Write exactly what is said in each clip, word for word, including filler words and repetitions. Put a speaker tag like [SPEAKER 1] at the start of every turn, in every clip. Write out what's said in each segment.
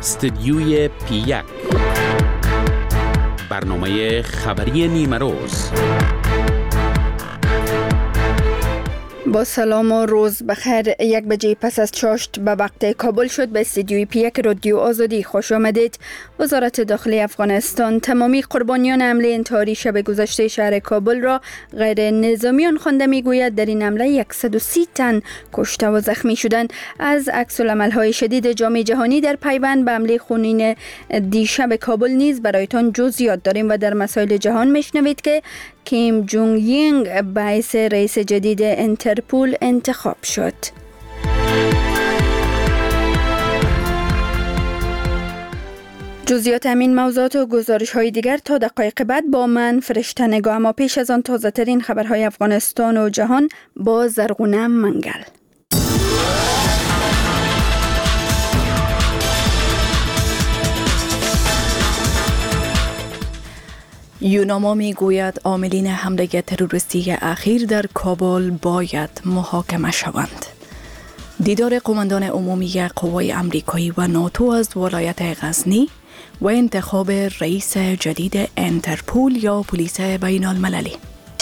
[SPEAKER 1] استدیوی پی یک، برنامه خبری نیمه روز.
[SPEAKER 2] با سلام و روز بخیر. یک بجه پس از چاشت به وقت کابل شد. به استدیوی پی یک رادیو آزادی خوش آمدید. وزارت داخلی افغانستان تمامی قربانیان حمله انتحاری شب گذشته شهر کابل را غیر نظامیان خوانده میگوید. در این حمله صد و سی تن کشته و زخمی شدند. از عکس‌العمل‌های شدید جام جهانی در پیوند به حمله خونین دیشب کابل نیز برایتان جزئیات داریم و در مسائل جهان میشنوید که کیم جونگ یینگ باعث رئیس جدید انترپول انتخاب شد. جزئیات همین موضوعات و گزارش های دیگر تا دقایق بعد با من فرشته نگاه. اما پیش از آن تازه ترین خبرهای افغانستان و جهان با زرغونه منگل.
[SPEAKER 3] یوناما می گوید عاملین حمله تروریستی اخیر در کابل باید محاکمه شوند. دیدار قماندان عمومی قوای امریکایی و ناتو از ولایت غزنی و انتخاب رئیس جدید انترپول یا پلیس بین المللی.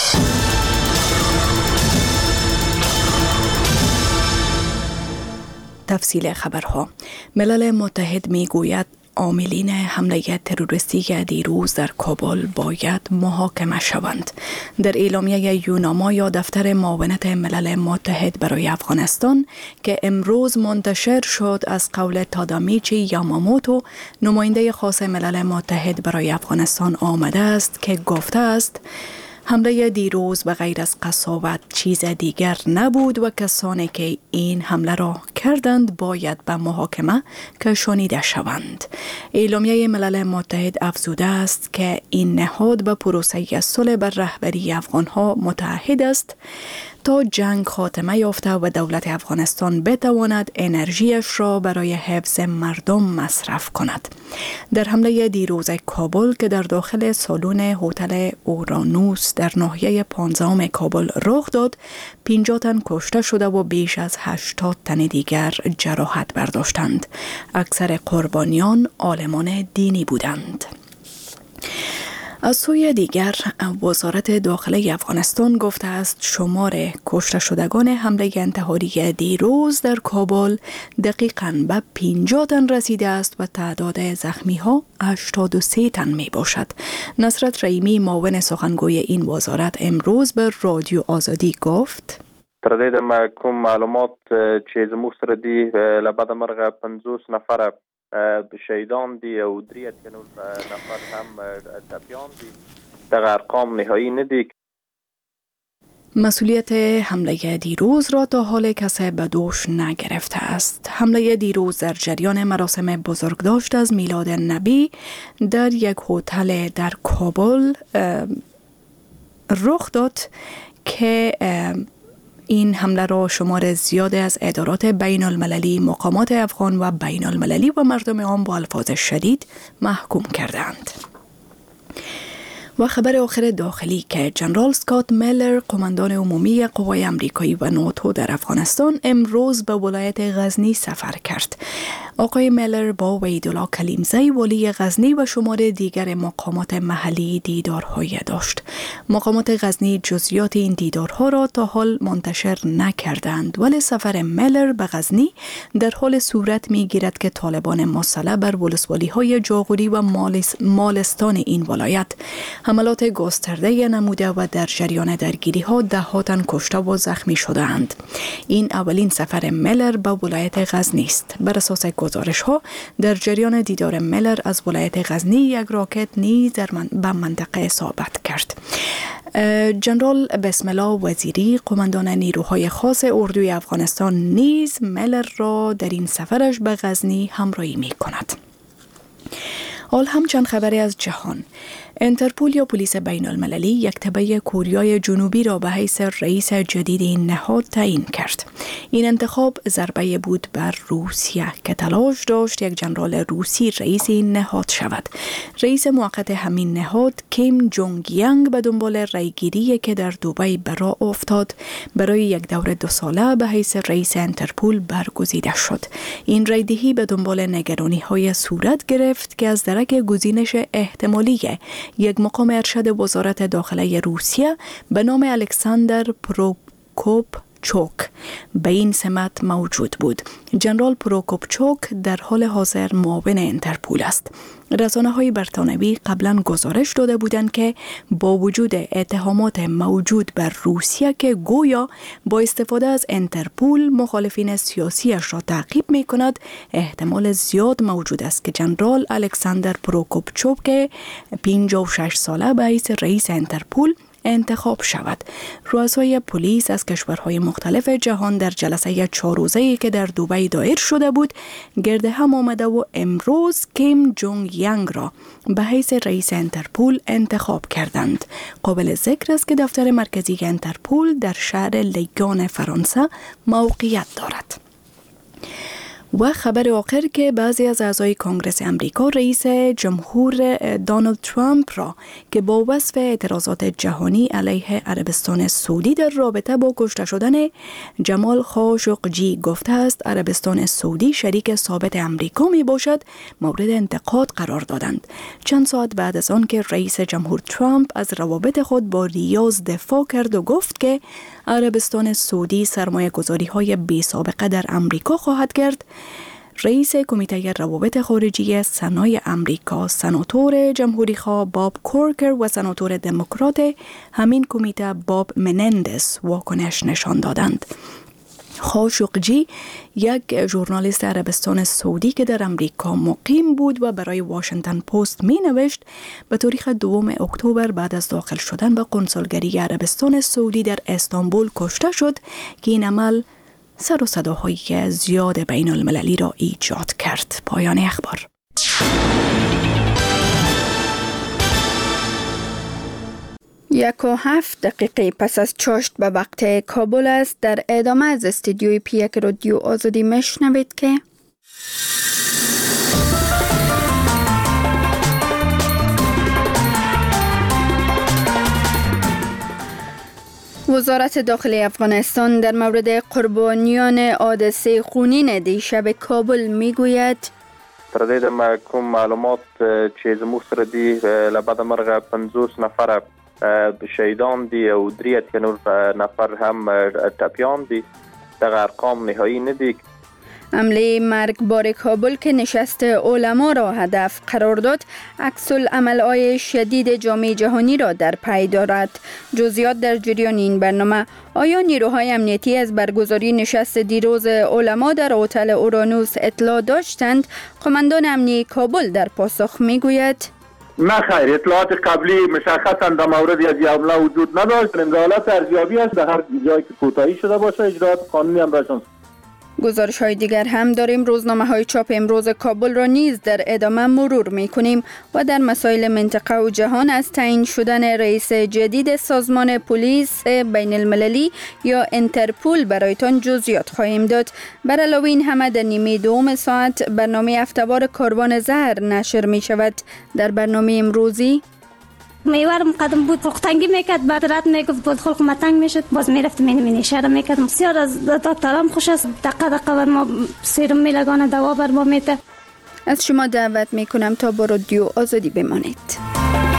[SPEAKER 3] تفصیل خبرها. ملل متحد می گوید عاملین حمله تروریستی دیروز در کابل باید محاکمه شوند. در اعلامیه یوناما یا دفتر معاونت ملل متحد برای افغانستان که امروز منتشر شد از قول تادامیچی یاماموتو، نماینده خاص ملل متحد برای افغانستان آمده است که گفته است حمله دیروز به غیر از قساوت چیز دیگر نبود و کسانی که این حمله را کردند باید به محاکمه کشانیده شوند. اعلامیه ملل متحد افزوده است که این نهاد به پروسه صلح بر رهبری افغانها متعهد است تا جنگ خاتمه یافته و دولت افغانستان بتواند انرژیش را برای حفظ مردم مصرف کند. در حمله دیروز کابل که در داخل سالن هتل اورانوس در ناحیه پانزدهم کابل رخ داد، پنجاه تن کشته شده و بیش از هشتاد تن دیگر جراحت برداشتند. اکثر قربانیان عالمان دینی بودند. از سوی دیگر وزارت داخلی افغانستان گفته است شمار کشته شدگان حمله انتحاری دیروز در کابل دقیقاً به پنجاه تن رسیده است و تعداد زخمی ها هشتاد و سه تن می باشد. نصرت رحیمی معاون سخنگوی این وزارت امروز به رادیو آزادی گفت
[SPEAKER 4] تر دې د کوم معلومات چې زموږ سره دي له بده مرغه پنځوس نفره شهیدان دي او درې اتیا نفر هم ټپیان دي. دغه ارقام نهایی نه دي.
[SPEAKER 3] مسئولیت حمله دیروز را تا حال کسی به دوش نگرفته است. حمله دیروز در جریان مراسم بزرگداشت از میلاد نبی در یک هتل در کابل رخ داد که این حمله را شمار زیاد از ادارات بین المللی، مقامات افغان و بین المللی و مردم عام با الفاظ شدید محکوم کردند. و خبر آخر داخلی که جنرال اسکات میلر قماندان عمومی قوای امریکایی و ناتو در افغانستان امروز به ولایت غزنی سفر کرد. آقای میلر با وحیدالله کلیمزی والی غزنی و شمار دیگر مقامات محلی دیدارهای داشت. مقامات غزنی جزئیات این دیدارها را تا حال منتشر نکردند، ولی سفر میلر به غزنی در حال صورت میگیرد که طالبان مسلح بر ولسوالی‌های جاغوری و مالستان این ولایت حملات گسترده نموده و در جریان درگیری ها ده ها تن کشته و زخمی شده اند. این اولین سفر میلر به ولایت غزنی است. بر اساس گزارش ها در جریان دیدار میلر از ولایت غزنی یک راکت نیز در من به منطقه اصابت کرد. جنرال بسم الله وزیری قماندان نیروهای خاص اردوی افغانستان نیز میلر را در این سفرش به غزنی همراهی می کند. حال هم چند خبری از جهان. انترپول یا پلیس بین المللی یک تبع کوریای جنوبی را به حیث رئیس جدید این نهاد تعیین کرد. این انتخاب ضربه بود بر روسیه که تلاش داشت یک جنرال روسی رئیس این نهاد شود. رئیس موقت همین نهاد کیم جونگ یانگ به دنبال رأیگیری که در دبی به راه افتاد برای یک دوره دو ساله به حیث رئیس انترپول برگزیده شد. این رأیدهی به دنبال نگرانی‌های صورت گرفت که از درک گزینش احتمالی یک مقام ارشد وزارت داخله روسیه به نام الکساندر پروکوپچوک به این سمت موجود بود. جنرال پروکوپچوک در حال حاضر معاون انترپول است. رسانه‌های بریتانیایی قبلا گزارش داده بودند که با وجود اتهامات موجود بر روسیه که گویا با استفاده از انترپول مخالفین سیاسیش را تعقیب می‌کند، احتمال زیاد موجود است که جنرال الکساندر پروکوپچوک پنجاه و شش ساله به حیث رئیس انترپول انتخاب شود. رؤسای پلیس از کشورهای مختلف جهان در جلسه چهار روزه‌ای که در دبی دایر شده بود گرد هم آمده و امروز کیم جونگ یانگ را به حیث رئیس انترپول انتخاب کردند. قابل ذکر است که دفتر مرکزی انترپول در شهر لیگان فرانسه موقعیت دارد. و خبر آخر که بعضی از اعضای کنگره امریکا رئیس جمهور دونالد ترامپ را که با وصف اعتراضات جهانی علیه عربستان سعودی در رابطه با کشته شدن جمال خاشقجی گفته است عربستان سعودی شریک ثابت امریکا می باشد، مورد انتقاد قرار دادند. چند ساعت بعد از آن که رئیس جمهور ترامپ از روابط خود با ریاض دفاع کرد و گفت که عربستان سعودی سرمایه گذاری های بی سابقه در امریکا خواهد کرد، رئیس کمیته روابط خارجی سنای امریکا سناتور جمهوری‌خواه باب کورکر و سناتور دموکرات همین کمیته باب منندس واکنش نشان دادند. خاشقجی یک ژورنالیست عربستان سعودی که در امریکا مقیم بود و برای واشنگتن پست می نوشت به تاریخ دوم اکتبر بعد از داخل شدن به قنصلگری عربستان سعودی در استانبول کشته شد که این عمل سر و صداهای زیاد بین المللی را ایجاد کرد. پایان اخبار.
[SPEAKER 2] یک و هفت دقیقه پس از چاشت به وقت کابل است. در ادامه از استودیوی پی یک رادیو آزادی مشنوید که وزارت داخلی افغانستان در مورد قربانیان حادثه خونین دیشب کابل میگوید
[SPEAKER 4] تر دې د کوم معلومات چې زموږ سره دي له بده مرغه پنځوس نفره شهیدان دي او درې اتیا نور نفر هم ټپیان دي. دغه ارقام نهایی نه دي.
[SPEAKER 2] حمله مرگبار کابل که نشست علما را هدف قرار داد عکس العمل‌های شدید جامعه جهانی را در پی دارد. جزئیات در جریان این برنامه. آیا نیروهای امنیتی از برگزاری نشست دیروز علما در هتل اورانوس اطلاع داشتند؟ قماندان امنیتی کابل در پاسخ میگوید
[SPEAKER 5] نه خیر، اطلاعات قبلی مشخصا در مورد از حمله وجود نداشت. حالت ارزیابی است، در هر جایی که کوتاهی شده باشه اجرات قانونی هم برشان.
[SPEAKER 2] گزارش های دیگر هم داریم. روزنامه های چاپ امروز کابل را نیز در ادامه مرور می کنیم و در مسائل منطقه و جهان از تعیین شدن رئیس جدید سازمان پلیس بین المللی یا انترپول برایتان جزئیات خواهیم داد. بر علاوه این همه در نیمه دوم ساعت برنامه هفته‌وار کاروان زهر نشر می شود. در برنامه امروزی
[SPEAKER 6] میوارم قدم بود خلقتنگی میکرد، بعد رد میگفت بود خلق متنگ میشد، باز میرفت مینی مینی شهر میکرد. بسیار از دکترم خوش است، دقیقه دقیقه بر ما سیروم میلگانه، دوا بر ما میده.
[SPEAKER 2] از شما دعوت میکنم تا با رادیو آزادی بمانید.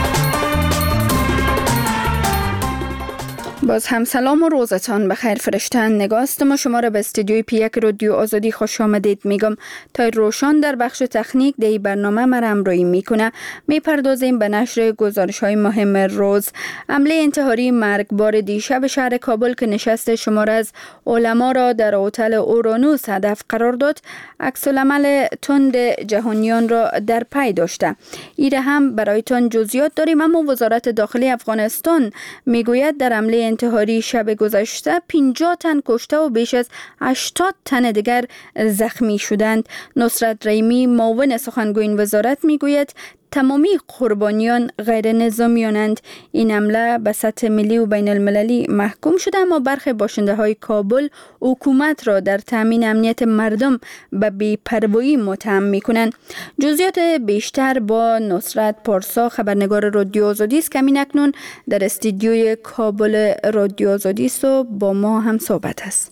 [SPEAKER 2] باز هم سلام و روزتان بخیر فرشتن. نگاست ما شما را به استودیوی پی یک رادیو آزادی خوش آمدید میگم. تا روشان در بخش تکنیک دی برنامه مرا همراهی میکنه. میپردازیم به نشر گزارش های مهم روز. حمله انتحاری مرگبار دیشب شهر کابل که نشست شمار از علما را در هتل اورانوس هدف قرار داد، عکس العمل تند جهانیان را در پی داشته. ایره هم برایتان جزئیات داریم، اما وزارت داخلی افغانستان میگوید در حمله انتحاری شب گذشته پنجاه تن کشته و بیش از هشتاد تن دیگر زخمی شدند. نصرت رحیمی معاون سخنگوی این وزارت میگوید تمامی قربانیان غیر نظامیانند. این حمله به سطح ملی و بین المللی محکوم شده، اما برخی باشنده های کابل حکومت را در تامین امنیت مردم به بی‌پروایی متهم می‌کنند. جزئیات بیشتر با نصرت پارسا، خبرنگار رادیو آزادی است که همین اکنون در استودیوی کابل رادیو آزادی است و با ما هم صحبت است.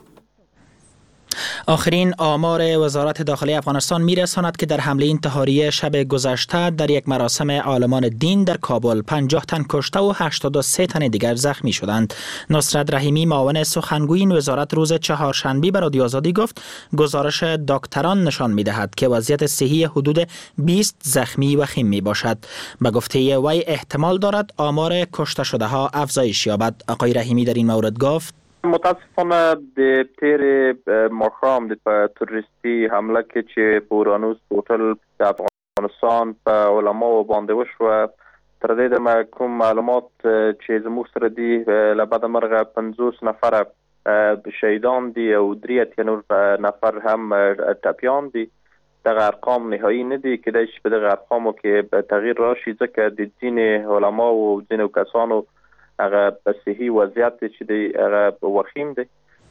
[SPEAKER 7] آخرین آمار وزارت داخلی افغانستان میرساند که در حمله انتحاری شب گذشته در یک مراسم عالمان دین در کابل پنجاه تن کشته و هشتاد و سه تن دیگر زخمی شدند. نصرت رحیمی، معاون سخنگوی این وزارت، روز چهارشنبه به رادیو آزادی گفت گزارش دکتران نشان می‌دهد که وضعیت صحی حدود بیست زخمی و خیم میباشد. به گفته وی احتمال دارد آمار کشته شده ها افزایش یابد. آقای رحیمی در این مورد گفت
[SPEAKER 4] متاسفانه د تیر ماښام د تروریستي حمله کې چې په اورانوس هوټل د افغانستان په علماو باندې وشوه، تر دې دمه کوم معلومات چې زموږ سره دي له بده مرغه پنځوس نفره شهیدان دي او درې اتیا نور نفر هم ټپیان دي. دغه ارقام نهایی نه دي، کېدای شي په دغه ارقامو کې تغییر راشي ځکه د ځینې علماو او ځینو کسانو هغه صحی وضعیت چې دی هغه وخیم دی.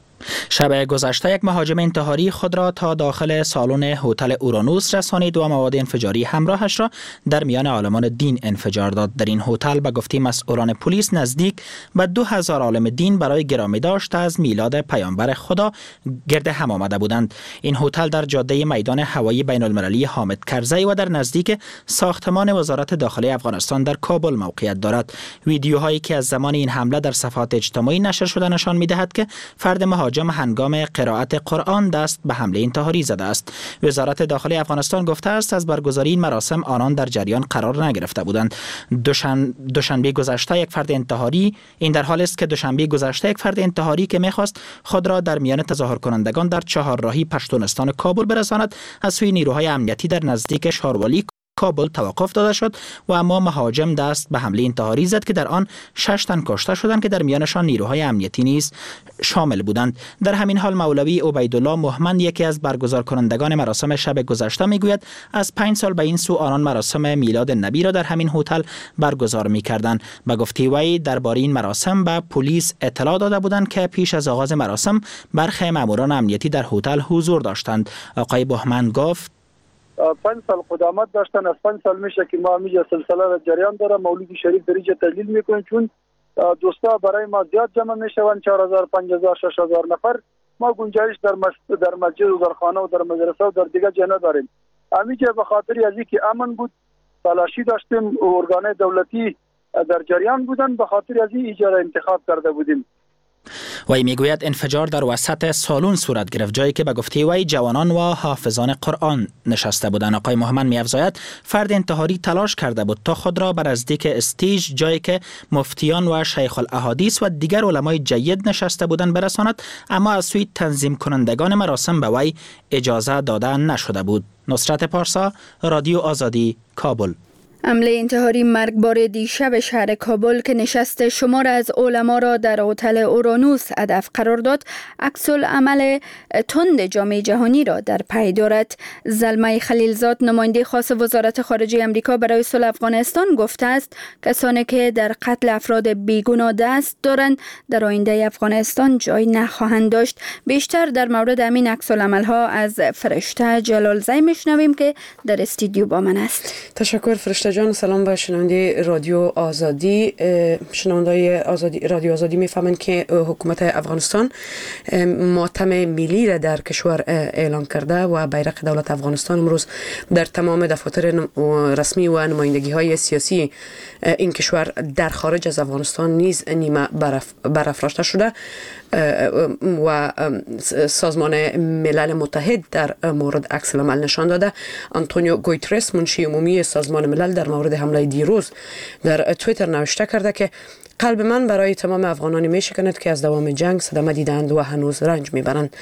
[SPEAKER 7] شب گذشته یک مهاجم انتحاری خود را تا داخل سالن هتل اورانوس رسانید و مواد انفجاری همراهش را در میان عالمان دین انفجار داد. در این هتل به گفته مسئولان پلیس نزدیک به دو هزار عالم دین برای گرامی داشت از میلاد پیامبر خدا گرد هم آمده بودند. این هتل در جاده میدان هوایی بین المللی حامد کرزی و در نزدیک ساختمان وزارت داخلی افغانستان در کابل موقعیت دارد. ویدیوهایی که از زمان این حمله در صفحات اجتماعی نشر شده نشان می‌دهد که فرد مهاجم هنگام قرائت قرآن دست به حمله انتحاری زده است. وزارت داخلی افغانستان گفته است از برگزاری این مراسم آنان در جریان قرار نگرفته بودند. دوشن... دوشنبه گذشته یک فرد انتحاری این در حال است که دوشنبه گذشته یک فرد انتحاری که می‌خواست خود را در میان تظاهر کنندگان در چهارراهی پشتونستان کابل برساند از سوی نیروهای امنیتی در نزدیک شاروالی کابل توقف داده شد و اما مهاجم دست به حمله انتحاری زد که در آن شش تن کشته شدند که در میانشان نیروهای امنیتی نیز شامل بودند. در همین حال مولوی عبیدالله مهمند، یکی از برگزار کنندگان مراسم شب گذشته، میگوید از پنج سال به این سو آنان مراسم میلاد نبی را در همین هتل برگزار میکردند. به گفته وی درباره این مراسم به پلیس اطلاع داده بودند که پیش از آغاز مراسم برخی ماموران امنیتی در هتل حضور داشتند. آقای بهمند گفت
[SPEAKER 8] پنج سال قدامت داشتن، از پنج سال میشه که ما میجا سلسله را جریان داره. مولوی شریف در اینجا تجلیل میکنیم چون دوستا برای ما زیاد جمع میشوند، چهار هزار پنج هزار شش هزار نفر. ما گنجایش در مسجد در مسجد و در خانه و در مدرسه و در دیگه جا نداریم. همینجا به خاطر از اینکه امن بود تلاشی داشتیم، ارگان دولتی در جریان بودن، به خاطر از این اجاره انتخاب کرده بودیم.
[SPEAKER 7] وی میگوید انفجار در وسط سالن صورت گرفت، جایی که به گفته وی جوانان و حافظان قرآن نشسته بودند. آقای محمد می‌افزاید فرد انتحاری تلاش کرده بود تا خود را بر نزدیک استیج، جایی که مفتیان و شیخ الاحادیث و دیگر علمای جید نشسته بودند، برساند، اما از سوی تنظیم کنندگان مراسم به وی اجازه داده نشده بود. نصرت پارسا، رادیو آزادی، کابل.
[SPEAKER 2] حمله انتحاری مرگبار دیشب شهر کابل که نشست شمار از علما را در هتل اورانوس هدف قرار داد، عکس العمل تند جامعه جهانی را در پی دارد. زلمه خلیلزاد، نماینده خاص وزارت خارجه آمریکا برای صلح افغانستان، گفته است کسانی که در قتل افراد بیگناه دست دارند در آینده افغانستان جای نخواهند داشت. بیشتر در مورد همین عکس العمل ها از فرشته جلالزی میشنویم که در استودیو با من است.
[SPEAKER 9] تشکر فرشته جان. سلام به شنونده رادیو آزادی. شنونده آزادی رادیو آزادی میفهمند که حکومت افغانستان ماتم ملی را در کشور اعلان کرده و بیرق دولت افغانستان امروز در تمام دفاتر رسمی و نمایندگی های سیاسی این کشور در خارج از افغانستان نیز نیمه برافراشته شده و سازمان ملل متحد در مورد عکس العمل نشان داده. آنتونیو گویترس، منشی عمومی سازمان ملل، در مورد حمله دیروز در توییتر نوشته کرده که قلب من برای تمام افغانانی میشکند که از دوام جنگ صدمه دیدند و هنوز رنج میبرند.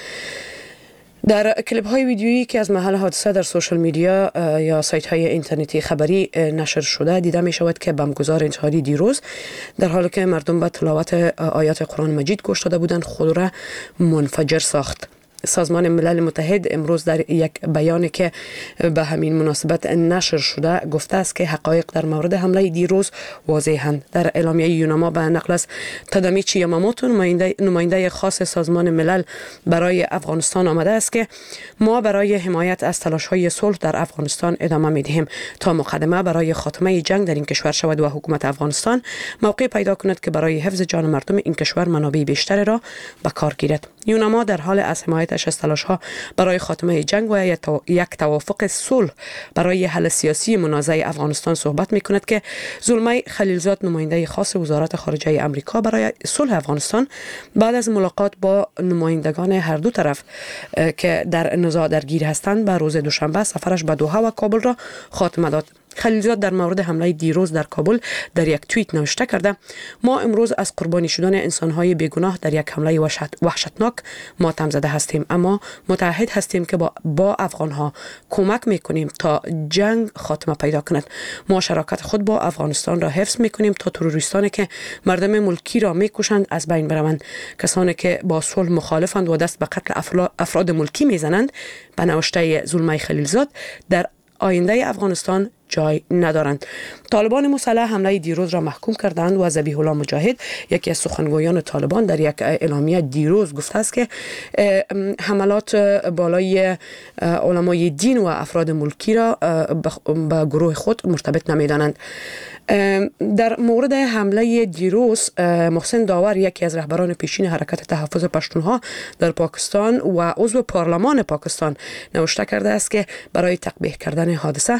[SPEAKER 9] در کلیپ های ویدیویی که از محل حادثه در سوشال میدیا یا سایت های اینترنتی خبری نشر شده دیده می شود که بمبگذار انتحاری دیروز در حالی که مردم به تلاوت آیات قرآن مجید گوش داده بودند خود را منفجر ساخت. سازمان ملل متحد امروز در یک بیانی که به همین مناسبت نشر شده گفته است که حقایق در مورد حمله دیروز واضحند. در اعلامیه یوناما به نقل از تادامیچی یاماموتو نماینده نماینده خاص سازمان ملل برای افغانستان آمده است که ما برای حمایت از تلاش‌های صلح در افغانستان ادامه می‌دهیم تا مقدمه برای خاتمه جنگ در این کشور شود و حکومت افغانستان موقع پیدا کند که برای حفظ جان مردم این کشور منابع بیشتر را به کار گیرد. یوناما در حال از حمایتش از تلاش‌ها برای خاتمه جنگ و یک توافق صلح برای حل سیاسی منازعه افغانستان صحبت می‌کند که زلمه خلیلزاد نماینده خاص وزارت خارجه آمریکا برای صلح افغانستان بعد از ملاقات با نمایندگان هر دو طرف که در نزاع درگیر هستند به روز دوشنبه سفرش به دوحه و کابل را خاتمه داد. خلیلزاد در مورد حمله دیروز در کابل در یک توییت نوشته کرده: ما امروز از قربانی شدن انسان‌های بیگناه در یک حمله وحشت وحشتناک ماتم زده هستیم، اما متعهد هستیم که با, با افغان‌ها کمک می‌کنیم تا جنگ خاتمه پیدا کند. ما شراکت خود با افغانستان را حفظ می‌کنیم تا تروریستانی که مردم ملکی را می‌کشند از بین بروند. کسانی که با صلح مخالفند و دست به قتل افراد ملکی می‌زنند، به نوشته زلمه خلیلزاد، در آینده افغانستان جای ندارند. طالبان مسلح حمله دیروز را محکوم کردند و ذبیح الله مجاهد یکی از سخنگویان طالبان در یک اعلامیه دیروز گفته است که حملات بالای علمای دین و افراد ملکی را به گروه خود مرتبط نمی‌دانند. در مورد حمله دیروز محسن داور یکی از رهبران پیشین حرکت تحفظ پشتونها در پاکستان و عضو پارلمان پاکستان نوشته کرده است که برای تقبیح کردن حادثه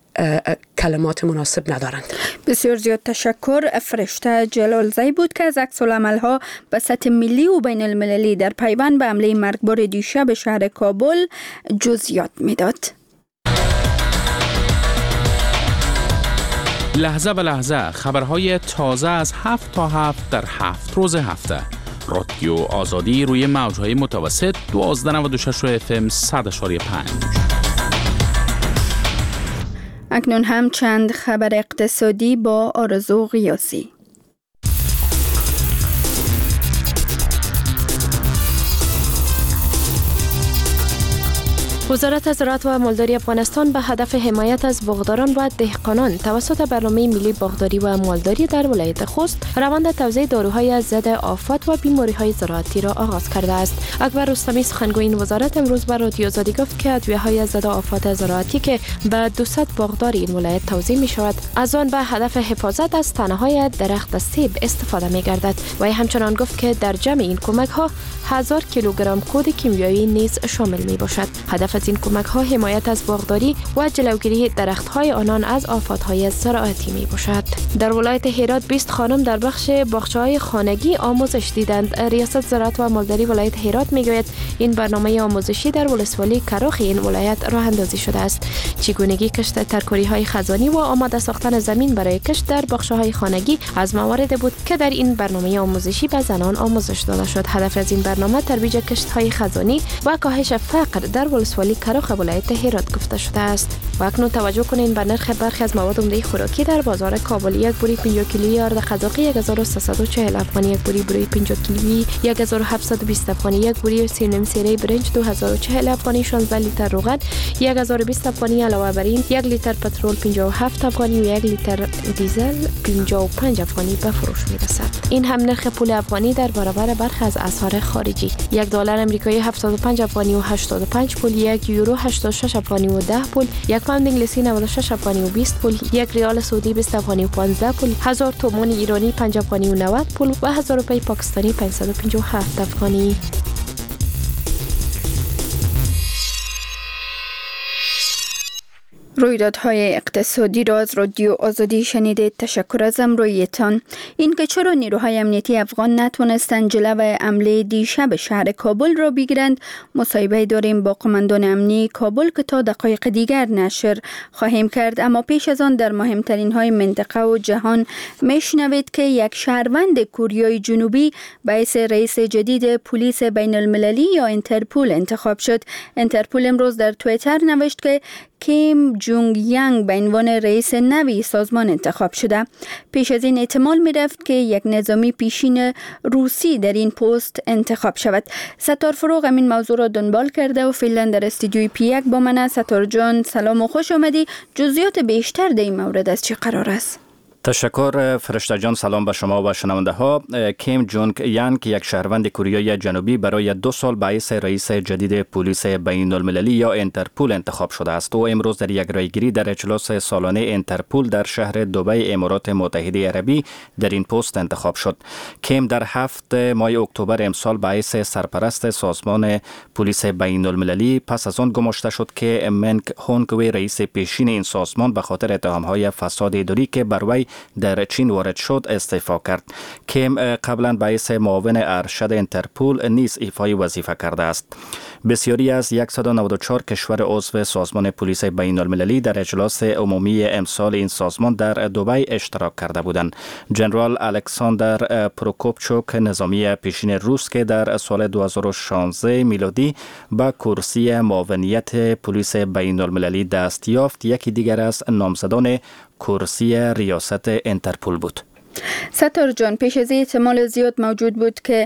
[SPEAKER 9] کلمات مناسب ندارند.
[SPEAKER 2] بسیار زیاد تشکر. فرشته جلالزی بود که از عکس‌العمل‌ها به سطح ملی و بین المللی در پیوند به حمله مرگبار دیشب شهر کابل جزئیات میداد.
[SPEAKER 1] لحظه به لحظه خبرهای تازه از هفت تا هفت در هفت روز هفته. رادیو آزادی روی موج‌های متوسط دوازده نود و شش اف ام صد و پنج.
[SPEAKER 2] اکنون هم چند خبر اقتصادی با آرزو غیاسی.
[SPEAKER 10] وزارت زراعت و مالداری افغانستان به هدف حمایت از باغداران و دهقانان توسط برنامه ملی باغداری و مالداری در ولایت خوست روند توزیع داروهای ضد آفات و بیماری‌های زراعتی را آغاز کرده است. اکبر رستمی سخنگوی این وزارت امروز به رادیو آزادی گفت که ادویه‌های ضد آفات زراعتی که به دویست باغدار این ولایت توزیع می‌شود از آن به هدف حفاظت از تنه‌های درخت سیب استفاده می‌گردد. و همچنان گفت که در جمع این کمک‌ها هزار کیلوگرم کود کیمیایی نیز شامل می‌باشد. هدف از این کمک‌ها حمایت از باغداری و جلوگیری درخت‌های آنان از آفات‌های زراعتی می‌باشد. در ولایت هرات بیست خانم در بخش باغچه‌های خانگی آموزش دیدند. ریاست زراعت و مالداری ولایت هرات می‌گوید این برنامه آموزشی در ولسوالی کراخ این ولایت راه اندازی شده است. چگونگی کشت ترکاری‌های خزانی و آماده ساختن زمین برای کشت در باغچه‌های خانگی از موارد بود که در این برنامه آموزشی به زنان آموزش داده شد. هدف از این برنامه ترویج کشت‌های خزانی و کاهش فقر در ولسوالی کراخ ولایت هرات گفته شده است. و اکنون توجه کنین به نرخ برخی از مواد عمده خوراکی در بازار کابل. یک بوری پنجاه کیلویی آرد قزاقی یک هزار و سیصد و چهل افغانی، یک بوری بروی پنجاه کیلویی یک هزار و هفتصد و بیست افغانی، یک بوری سینم سیره برنج دو هزار و چهل افغانی، شانزده لیتر روغن یک هزار و بیست افغانی. علاوه بر این یک لیتر پترول پنجاه و هفت افغانی و یک لیتر دیزل پنجاه و پنج افغانی به فروش می‌رسد. این هم نرخ پول افغانی در برابر برخی از اسعار خارجی. یک دلار آمریکایی هفتاد و پنج افغانی و هشتاد و پنج پول، یک یورو هشتاد و شش افغانی و ده پول، یک پوند انگلیسی نود و شش افغانی و بیست پول، یک ریال سعودی بیست افغانی و پانزده پول، هزار تومان ایرانی پنج افغانی و نود پول و هزار روپیه پاکستانی پانصد و پنجاه و هفت افغانی.
[SPEAKER 2] رویدادهای اقتصادی را از رادیو آزادی شنیدید. تشکر از همراهیتان. این که چرا نیروهای امنیتی افغان نتونستند جلوی حمله دیشب شهر کابل را بگیرند، مصاحبه داریم با قماندان امنی کابل که تا دقایق دیگر نشر خواهیم کرد. اما پیش از آن در مهمترین های منطقه و جهان میشنوید که یک شهروند کوریای جنوبی باعث رئیس جدید پلیس بین المللی یا انترپول انتخاب شد. انترپول امروز در توییتر نوشت که کیم جونگ یانگ به عنوان رئیس نوی سازمان انتخاب شده. پیش از این احتمال می رفت که یک نظامی پیشین روسی در این پست انتخاب شود. ستار فروغ این موضوع را دنبال کرده و فعلا در استودیوی پی یک با من است. ستار جان سلام و خوش آمدی. جزئیات بیشتر در این مورد از چه قرار است؟
[SPEAKER 11] تشکر فرشته جان. سلام به شما و شنونده ها. کیم جونگ یانگ یک شهروند کره جنوبی برای دو سال باعث رئیس جدید پلیس بین المللی یا انترپول انتخاب شده است. او امروز در یک رایگیری در اجلاس سالانه انترپول در شهر دبی امارات متحده عربی در این پست انتخاب شد. کیم در هفت ماه اکتبر امسال باعث سرپرست سازمان پلیس بین المللی پس از آن گماشته شد که منگ هونگوی رئیس پیشین این سازمان به خاطر اتهام‌های فساد اداری که بر وی در چین وارد شد استعفا کرد. کیم قبلا باعث معاون ارشد انترپول نیز ایفای وظیفه کرده است. بسیاری از صد و نود و چهار کشور عضو سازمان پلیس بین المللی در اجلاس عمومی امسال این سازمان در دبی اشتراک کرده بودند. جنرال الکساندر پروکوپچوک نظامی پیشین روس که در سال دو هزار و شانزده میلادی به کرسی معاونیت پلیس بین المللی دست یافت، یکی دیگر از نامزدان کرسی ریاست انترپول بود.
[SPEAKER 2] ستار جان، پیش از احتمال زیاد موجود بود که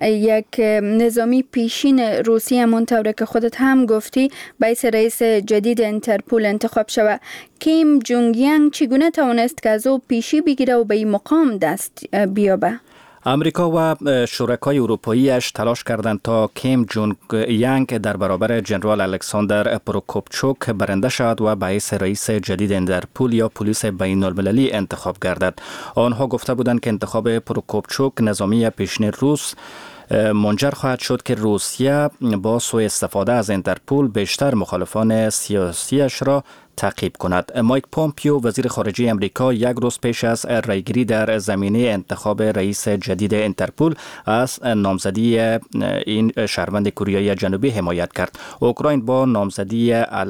[SPEAKER 2] یک نظامی پیشین روسی همونطور که خودت هم گفتی باعث رئیس جدید انترپول انتخاب شود. کیم جونگ یانگ چگونه توانست که از او پیشی بگیره و به این مقام دست بیابه؟
[SPEAKER 11] امریکا و شرکای اروپاییش تلاش کردند تا کیم جونگ یانگ در برابر جنرال الکساندر پروکوپچوک برنده شود و باعث رئیس جدید انترپول یا پلیس بین المللی انتخاب گردد. آنها گفته بودند که انتخاب پروکوپچوک نظامی پیشین روس منجر خواهد شد که روسیه با سوء استفاده از انترپول بیشتر مخالفان سیاسیش را تعقیب کند. مایک پومپیو وزیر خارجه امریکا یک روز پیش از رایگیری در زمینه انتخاب رئیس جدید انترپول از نامزدی این شهروند کره جنوبی حمایت کرد. اوکراین با نامزدی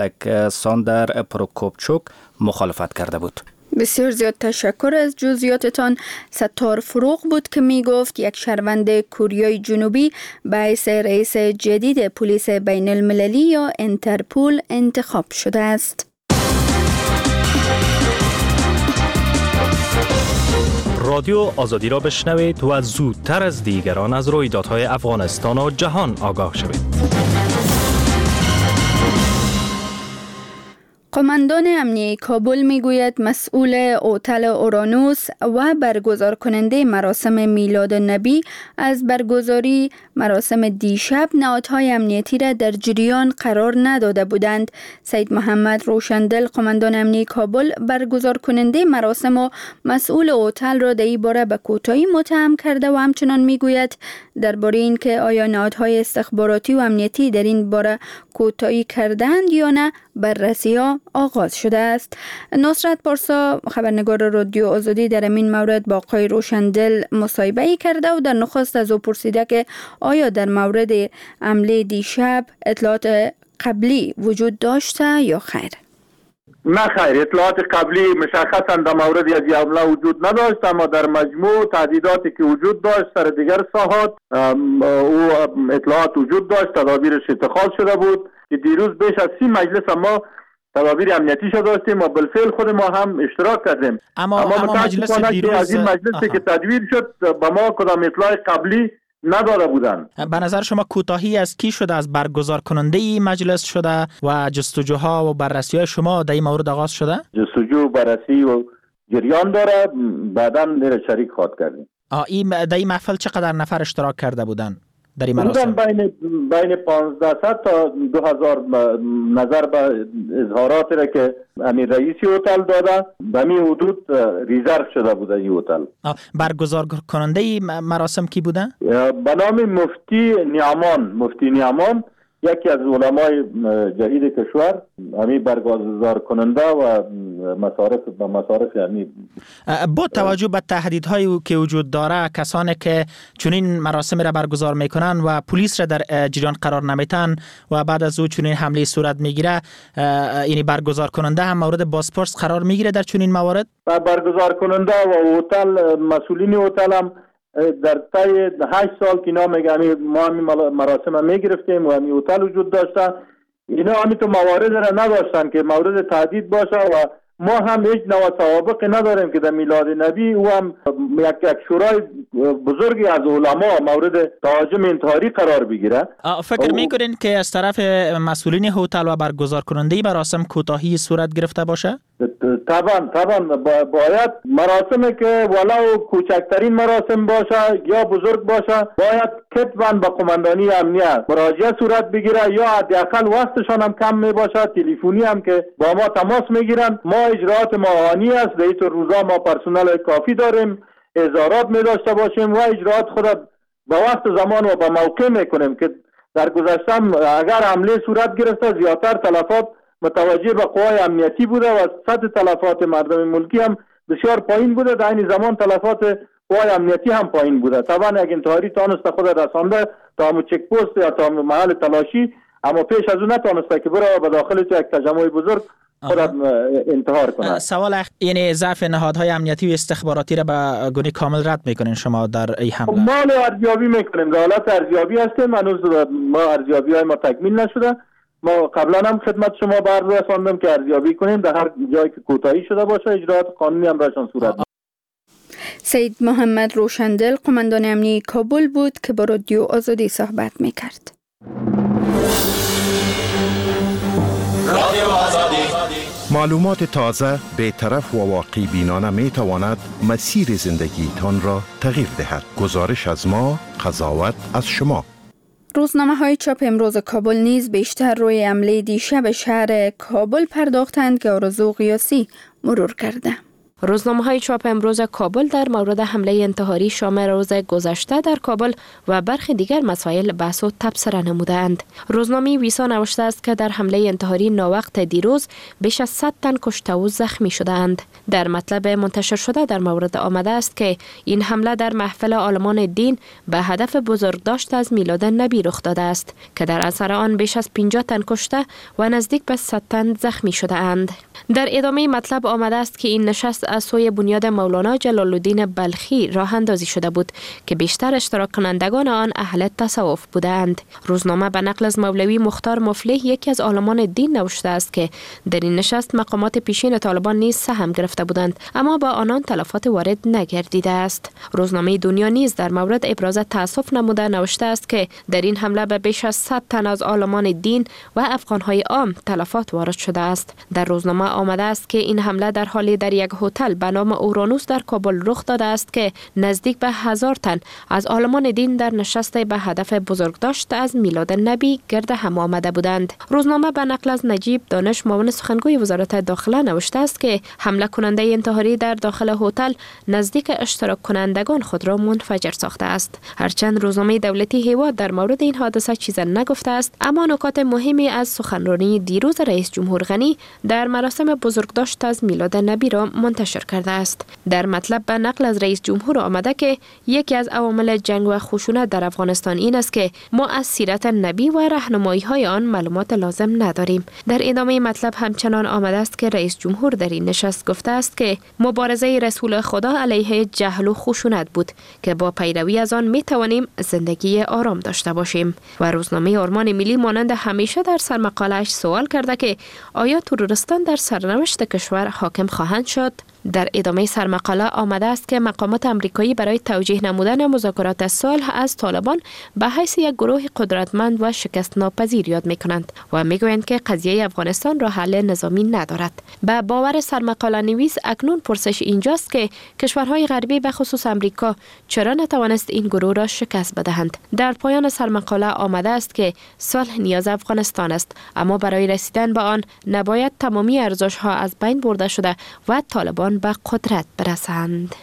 [SPEAKER 11] الکساندر پروکوپچوک مخالفت کرده بود.
[SPEAKER 2] بسیار زیاد تشکر از جزئیاتتان. ستار فروغ بود که می گفت یک شهروند کره جنوبی باعث رئیس جدید پلیس بین المللی یا انترپول انتخاب شده است.
[SPEAKER 12] رادیو آزادی را بشنوید و زودتر از دیگران از رویدادهای افغانستان و جهان آگاه شوید.
[SPEAKER 2] قماندان امنیه کابل میگوید مسئول هتل اورانوس و برگزار کننده مراسم میلاد النبی از برگزاری مراسم دیشب نهادهای امنیتی را در جریان قرار نداده بودند. سید محمد روشندل قماندان امنیه کابل برگزار کننده مراسم و مسئول هتل را در این باره به کوتاهی متهم کرده و همچنان میگوید درباره اینکه آیا نهادهای استخباراتی و امنیتی در این باره کوتاهی کردند یا نه بررسی ها آغاز شده است. نصرت پارسا خبرنگار رادیو آزادی در این مورد با آقای روشندل مصاحبه کرده و در نخست از او پرسیده که آیا در مورد حمله دیشب اطلاعات قبلی وجود داشته یا خیر؟
[SPEAKER 5] نه خیر، اطلاعات قبلی مشخصا در مورد از حمله وجود نداشت، اما در مجموع تهدیداتی که وجود داشت در دیگر ساحات او اطلاعات وجود داشت، تدابیرش اتخاذ شده بود که دیروز بیش از سی مجلس ما تدابیر امنیتی شده داشتیم و بالفعل خود ما هم اشتراک کردیم.
[SPEAKER 7] اما, اما, اما مجلس دیروز
[SPEAKER 5] از این مجلسی که تدویر شد به ما کدام اطلاع قبلی نداده بودن.
[SPEAKER 7] به نظر شما کوتاهی از کی شده؟ از برگزار کننده ای مجلس شده و جستجوها و بررسی های شما در این مورد آغاز شده؟
[SPEAKER 5] جستجو بررسی و جریان داره، بعداً در شریک خواهد کردیم.
[SPEAKER 7] آه این در این محفل چقدر نفر اشتراک کرده بودن در این مراسم؟
[SPEAKER 5] بین بین پانزده تا دو هزار نظر به اظهارات را که امیر رئیسی هتل داده به همین حدود ریزرو شده بوده این هتل.
[SPEAKER 7] برگزار کننده ای مراسم کی بوده؟
[SPEAKER 5] به نام مفتی نیامان. مفتی نیامان یکی از علمای جدید کشور، همین برگزار کننده و مصارف و مصارف یعنی
[SPEAKER 7] با توجه به تهدیدهایی که وجود داره، کسانی که چنین مراسم را برگزار میکنن و پلیس را در جریان قرار نمیتن و بعد از او چنین حمله صورت میگیره، یعنی برگزار کننده هم مورد بازپرس قرار میگیره در چنین موارد؟
[SPEAKER 5] برگزار کننده و هتل، مسئولین هتل هم در طی هشت سال که اینا میگه ما همین مراسم هم میگرفتیم و همین هتل وجود داشته، اینا همینطور موارد را نداشتن که مورد تهدید باشه و ما هم هیچ نوع سوابقی نداریم که در میلاد نبی او هم یک یک شورای بزرگی از علما مورد تهاجم انتحاری قرار بگیره.
[SPEAKER 7] فکر میکنین که از طرف مسئولین هتل و برگزار کننده مراسم کوتاهی صورت گرفته باشه؟
[SPEAKER 5] طبعا طبعا باید مراسمی که ولو کوچکترین مراسم باشه یا بزرگ باشه باید کتباً به قماندانی امنیت مراجعه صورت بگیره یا حداقل وقتشان هم کم می باشه، تلفنی هم که با ما تماس میگیرن. ما اجراءات ماهانی است، در این روزا ما پرسنل کافی داریم، اظهارات می داشته باشیم و اجراءات خود به وقت زمان و به موقع میکنیم که در گذشته اگر حمله صورت گرفته زیادتر تلفات متوجه به قوای امنیتی بوده و سطح تلفات مردم ملکی هم بسیار پایین بوده، در این زمان تلفات قوای امنیتی هم پایین بوده. طبعا یک انتحاری تانسته خود رسانده تا همون چک پوست یا تا محل تلاشی، اما پیش از اون نتانسته که بره به داخل تو یک تجمع بزرگ خودت انتحار کنه.
[SPEAKER 7] سوال اخ... یعنی ضعف نهادهای امنیتی و استخباراتی را به گونه کامل رد میکنین شما در این حمله؟
[SPEAKER 5] ما ارزیابی میکنیم، در حالت ارزیابی هستیم، هنوز ما ارزیابی های ما تکمیل نشده. ما قبلا هم خدمت شما بر رساندم که ارزیابی کنیم در هر جایی که کوتاهی شده باشه اجراات قانونی هم براشون صورت.
[SPEAKER 2] سید محمد روشندل قماندان امنیتی کابل بود که با رادیو آزادی صحبت میکرد.
[SPEAKER 13] معلومات تازه، بی‌طرف و واقعی بینانه می تواند مسیر زندگی تان را تغییر دهد. گزارش از ما، قضاوت از شما.
[SPEAKER 2] روزنامه های چاپ امروز کابل نیز بیشتر روی حمله دیشب شهر کابل پرداختند که آرزو قیاسی مرور کرده.
[SPEAKER 10] روزنامه های چاپ امروز کابل در مورد حمله انتحاری شام روز گذشته در کابل و برخی دیگر مسائل بحث و تبصره نمودند. روزنامه ویسا نوشته است که در حمله انتحاری ناوقت دیروز بیش از صد تن کشته و زخمی شدند. در مطلب منتشر شده در مورد آمده است که این حمله در محفل عالمان دین به هدف بزرگداشت از میلاد نبی رخ داده است که در اثر آن بیش از پنجاه تن کشته و نزدیک به صد تن زخمی شده اند. در ادامه مطلب آمده است که این نشست از سوی بنیاد مولانا جلال الدین بلخی راه اندازی شده بود که بیشتر اشتراک کنندگان آن اهل تصوف بودند. روزنامه به نقل از مولوی مختار مفلح یکی از عالمان دین نوشته است که در این نشست مقامات پیشین طالبان نیز سهم گرفته بودند اما با آنان تلفات وارد نگردیده است. روزنامه دنیا نیز در مورد ابراز تأسف نموده نوشته است که در این حمله به بیش از صد تن از عالمان دین و افغانهای عام تلفات وارد شده است. در روزنامه آمده است که این حمله در حالی در یک هتل به نام اورانوس در کابل رخ داده است که نزدیک به هزار تن از عالمان دین در نشست به هدف بزرگداشت از میلاد نبی گرد هم آمده بودند. روزنامه به نقل از نجیب دانش معاون سخنگوی وزارت داخله نوشته است که حمله کننده انتحاری در داخل هتل نزدیک اشتراک کنندگان خود را منفجر ساخته است. هرچند روزنامه دولتی هیواد در مورد این حادثه چیزی نگفته است اما نکات مهمی از سخنرانی دیروز رئیس جمهور غنی در مراسم بزرگداشت از میلاد نبی را منتشر کرده است. در مطلب به نقل از رئیس جمهور آمده که یکی از عوامل جنگ و خشونت در افغانستان این است که ما از سیرت نبی و راهنمایی های آن معلومات لازم نداریم. در ادامه مطلب همچنان آمده است که رئیس جمهور در این نشست گفته است که مبارزه رسول خدا علیه جهل و خشونت بود که با پیروی از آن می توانیم زندگی آرام داشته باشیم. و روزنامه آرمان ملی مانند همیشه در سرمقاله‌اش سوال کرده که آیا تروریستان در سرنوشت کشور حاکم خواهند شد؟ در ادامه سرمقاله آمده است که مقامات امریکایی برای توجیه نمودن مذاکرات صلح از طالبان به حیث یک گروه قدرتمند و شکست ناپذیر یاد می کنند و می گویند که قضیه افغانستان را حل نظامی ندارد. به باور سرمقاله نویس اکنون پرسش اینجاست که کشورهای غربی به خصوص امریکا چرا نتوانست این گروه را شکست بدهند. در پایان سرمقاله آمده است که صلح نیاز افغانستان است اما برای رسیدن به آن نباید تمامی ارزش‌ها از بین برده شده و طالبان به قدرت برسند.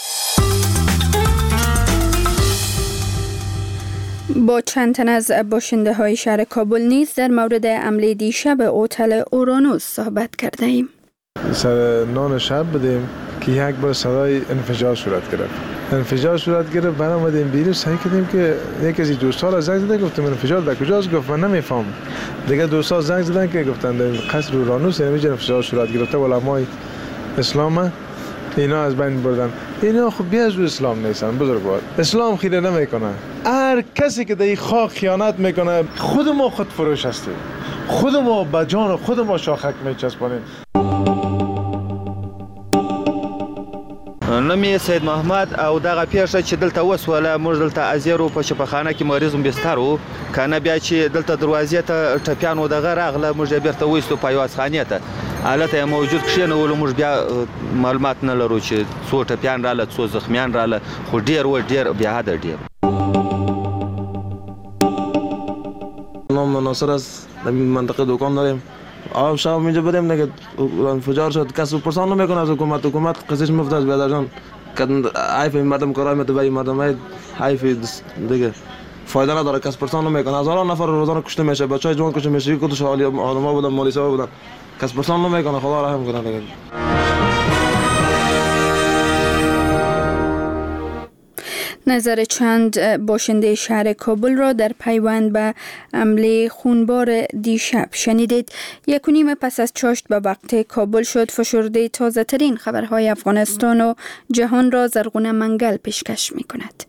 [SPEAKER 2] با چند تن از باشنده های شهر کابل نیز در مورد حمله دیشب هتل اورانوس صحبت کرده ایم.
[SPEAKER 14] سر نان شب بودیم که یک بار صدای انفجار صورت گرفت. انفجار صورت گرفت برام اومدیم بیرون سعی کردیم که یکی از دوستان را زنگ زده گفتم انفجار در کجاست گفت من نمیفهم. دیگه دوستا زنگ زدن که گفتن در قصر اورانوس اینجا انفجار صورت گرفته علمای اسلام اینا از بین بردن. اینا خب بیا از اسلام نیستن بزرگوار. اسلام خیره نمیکنه. هر کسی که در این خاک خیانت میکنه خود ما خود فروش هستیم، خود ما به جان خود ما شاخک میچسبانیم.
[SPEAKER 15] نمی سید محمد او دغه پیښه چې دلته وسوله موږ دلته ازیرو په شفاخانه کې مریضم بسترو کنه بیا چې دلته دروازې ته ټپیانو دغه راغله موږ بیرته وېستو په یو اسخانه ته حالت موجود کښینولو موږ بیا معلومات نه لرو چې څو ټپیان رااله څو زخمیان رااله خو ډیر و ډیر بیا حد ډیر.
[SPEAKER 16] نام مناصر است در منطقه دکان داریم. آب شب اینجا بریم دیگه انفجار شد کسی پرسان نمیکنه از حکومت حکومت قضیهش مفت است برادر جان که حیف مردم کارای متبعی مردم حیف دیگه فایده نداره کس پرسان نمیکنه. هزاران نفر روزانه کشته میشه بچهای جوان کشته میشه کدوش حالی آدما بودن مالیسا بودن کس پرسان نمیکنه. خدا رحم کنه دیگه.
[SPEAKER 2] نظر چند باشنده شهر کابل را در پیوند به حمله خونبار دیشب شنیدید. یک و نیم پس از چاشت به وقت کابل شد. فشرده تازه ترین خبرهای افغانستان و جهان را زرغون منگل پیشکش می کند.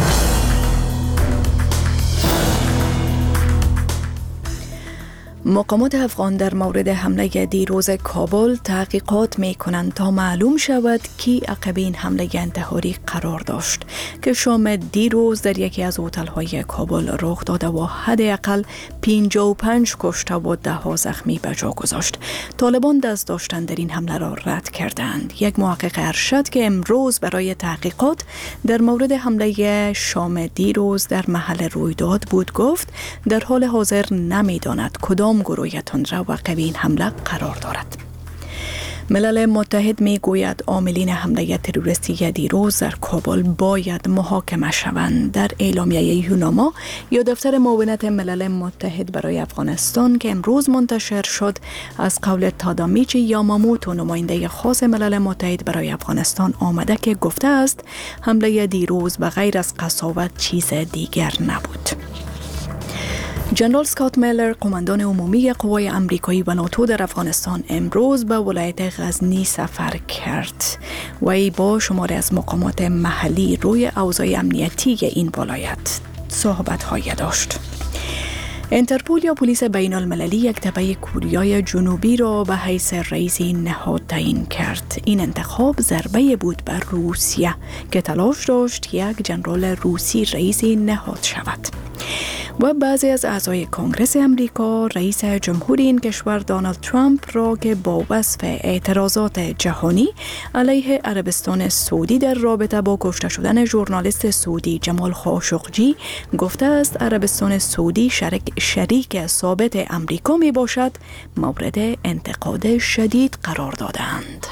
[SPEAKER 3] مقامات افغان در مورد حمله دیروز کابل تحقیقات می کنند تا معلوم شود کی عقب این حمله انتحاری قرار داشت که شام دیروز در یکی از هتل‌های کابل رخ داده و حداقل پنجاه و پنج کشته و ده ها زخمی به جا گذاشت. طالبان دست داشتن در این حمله را رد کردند. یک محقق ارشد که امروز برای تحقیقات در مورد حمله شام دیروز در محل رویداد بود گفت در حال حاضر نمی‌داند کدام گروه تندرو عقب این حمله قرار دارد. ملل متحد می گوید عاملین حمله تروریستی دیروز در کابل باید محاکمه شوند. در اعلامیه یوناما یا دفتر معاونت ملل متحد برای افغانستان که امروز منتشر شد از قول تادامیچی یاماموتو نماینده خاص ملل متحد برای افغانستان آمده که گفته است حمله دیروز بغیر از قساوت چیز دیگر نبود. جنرال اسکات میلر قماندان عمومی قوای امریکایی و ناتو در افغانستان امروز به ولایت غزنی سفر کرد و ای با شماری از مقامات محلی روی اوضاع امنیتی این ولایت صحبت‌های داشت. انترپول یا پلیس بین المللی یک تبع کوریای جنوبی را به حیث رئیس نهاد تعیین کرد. این انتخاب ضربه بود بر روسیه که تلاش داشت یک جنرال روسی رئیس نهاد شود. و بعضی از اعضای کنگره امریکا رئیس جمهور این کشور دونالد ترامپ را که با وصف اعتراضات جهانی علیه عربستان سعودی در رابطه با کشته شدن ژورنالیست سعودی جمال خاشقجی گفته است عربستان سعودی شریک شریک ثابت امریکا می باشد مورد انتقاد شدید قرار دادند.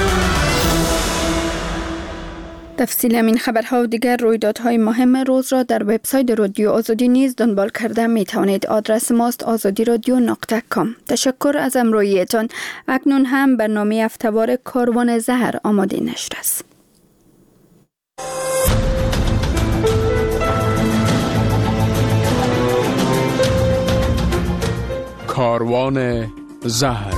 [SPEAKER 2] تفصیل همین خبرها و دیگر رویدادهای مهم روز را در وبسایت رادیو آزادی نیز دنبال کرده می توانید. آدرس ماست آزادی رادیو نقطه کام. تشکر از همراهیتان. اکنون هم برنامه هفته‌وار کاروان زهر آماده نشده است.
[SPEAKER 1] کاروان زهر.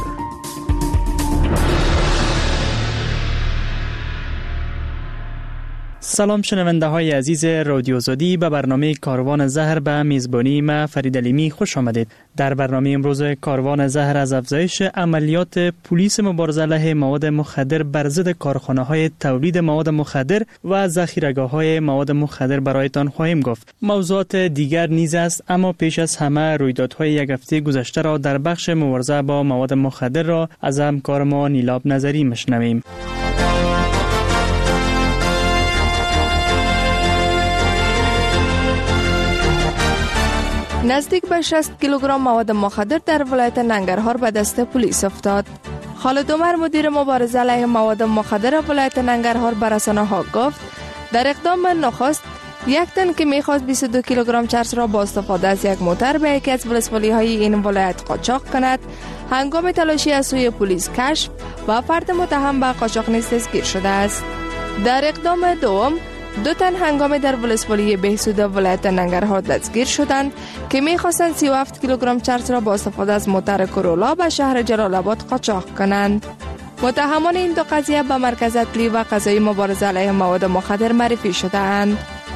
[SPEAKER 17] سلام شنونده های عزیز رادیو آزادی، به برنامه کاروان زهر به میزبانی ما فرید علیمی خوش آمدید. در برنامه امروز کاروان زهر از افزایش عملیات پلیس مبارزه علیه مواد مخدر بر ضد کارخانه های تولید مواد مخدر و ذخیره‌گاه های مواد مخدر برایتان خواهیم گفت. موضوعات دیگر نیز است، اما پیش از همه رویدادهای یک هفته گذشته را در بخش مبارزه با مواد مخدر را از همکار ما نیلاب نظری میشنویم.
[SPEAKER 18] نزدیک به شصت کیلوگرم مواد مخدر در ولایت ننگرهار به دست پلیس افتاد. خالد عمر مدیر مبارزه علیه مواد مخدر ولایت ننگرهار به رسانه‌ها گفت در اقدام نخست یک تن که می‌خواست بیست و دو کیلوگرم چرس را با استفاده از یک موتر به یکی از ولسوالی‌های این ولایت قاچاق کند، هنگام تلاشی از سوی پلیس کشف و فرد متهم به قاچاق نیز دستگیر شده است. در اقدام دوم دو تن هنگام در ولسوالی بهسود ولایت ننگرهار دستگیر شدند که می‌خواستند سی و هفت کیلوگرم چرس را با استفاده از موتر کرولا به شهر جلال آباد قاچاق کنند. متهمان این دو قضیه به مرکز اطلی و قضایی مبارزه علیه مواد مخدر معرفی شده‌اند.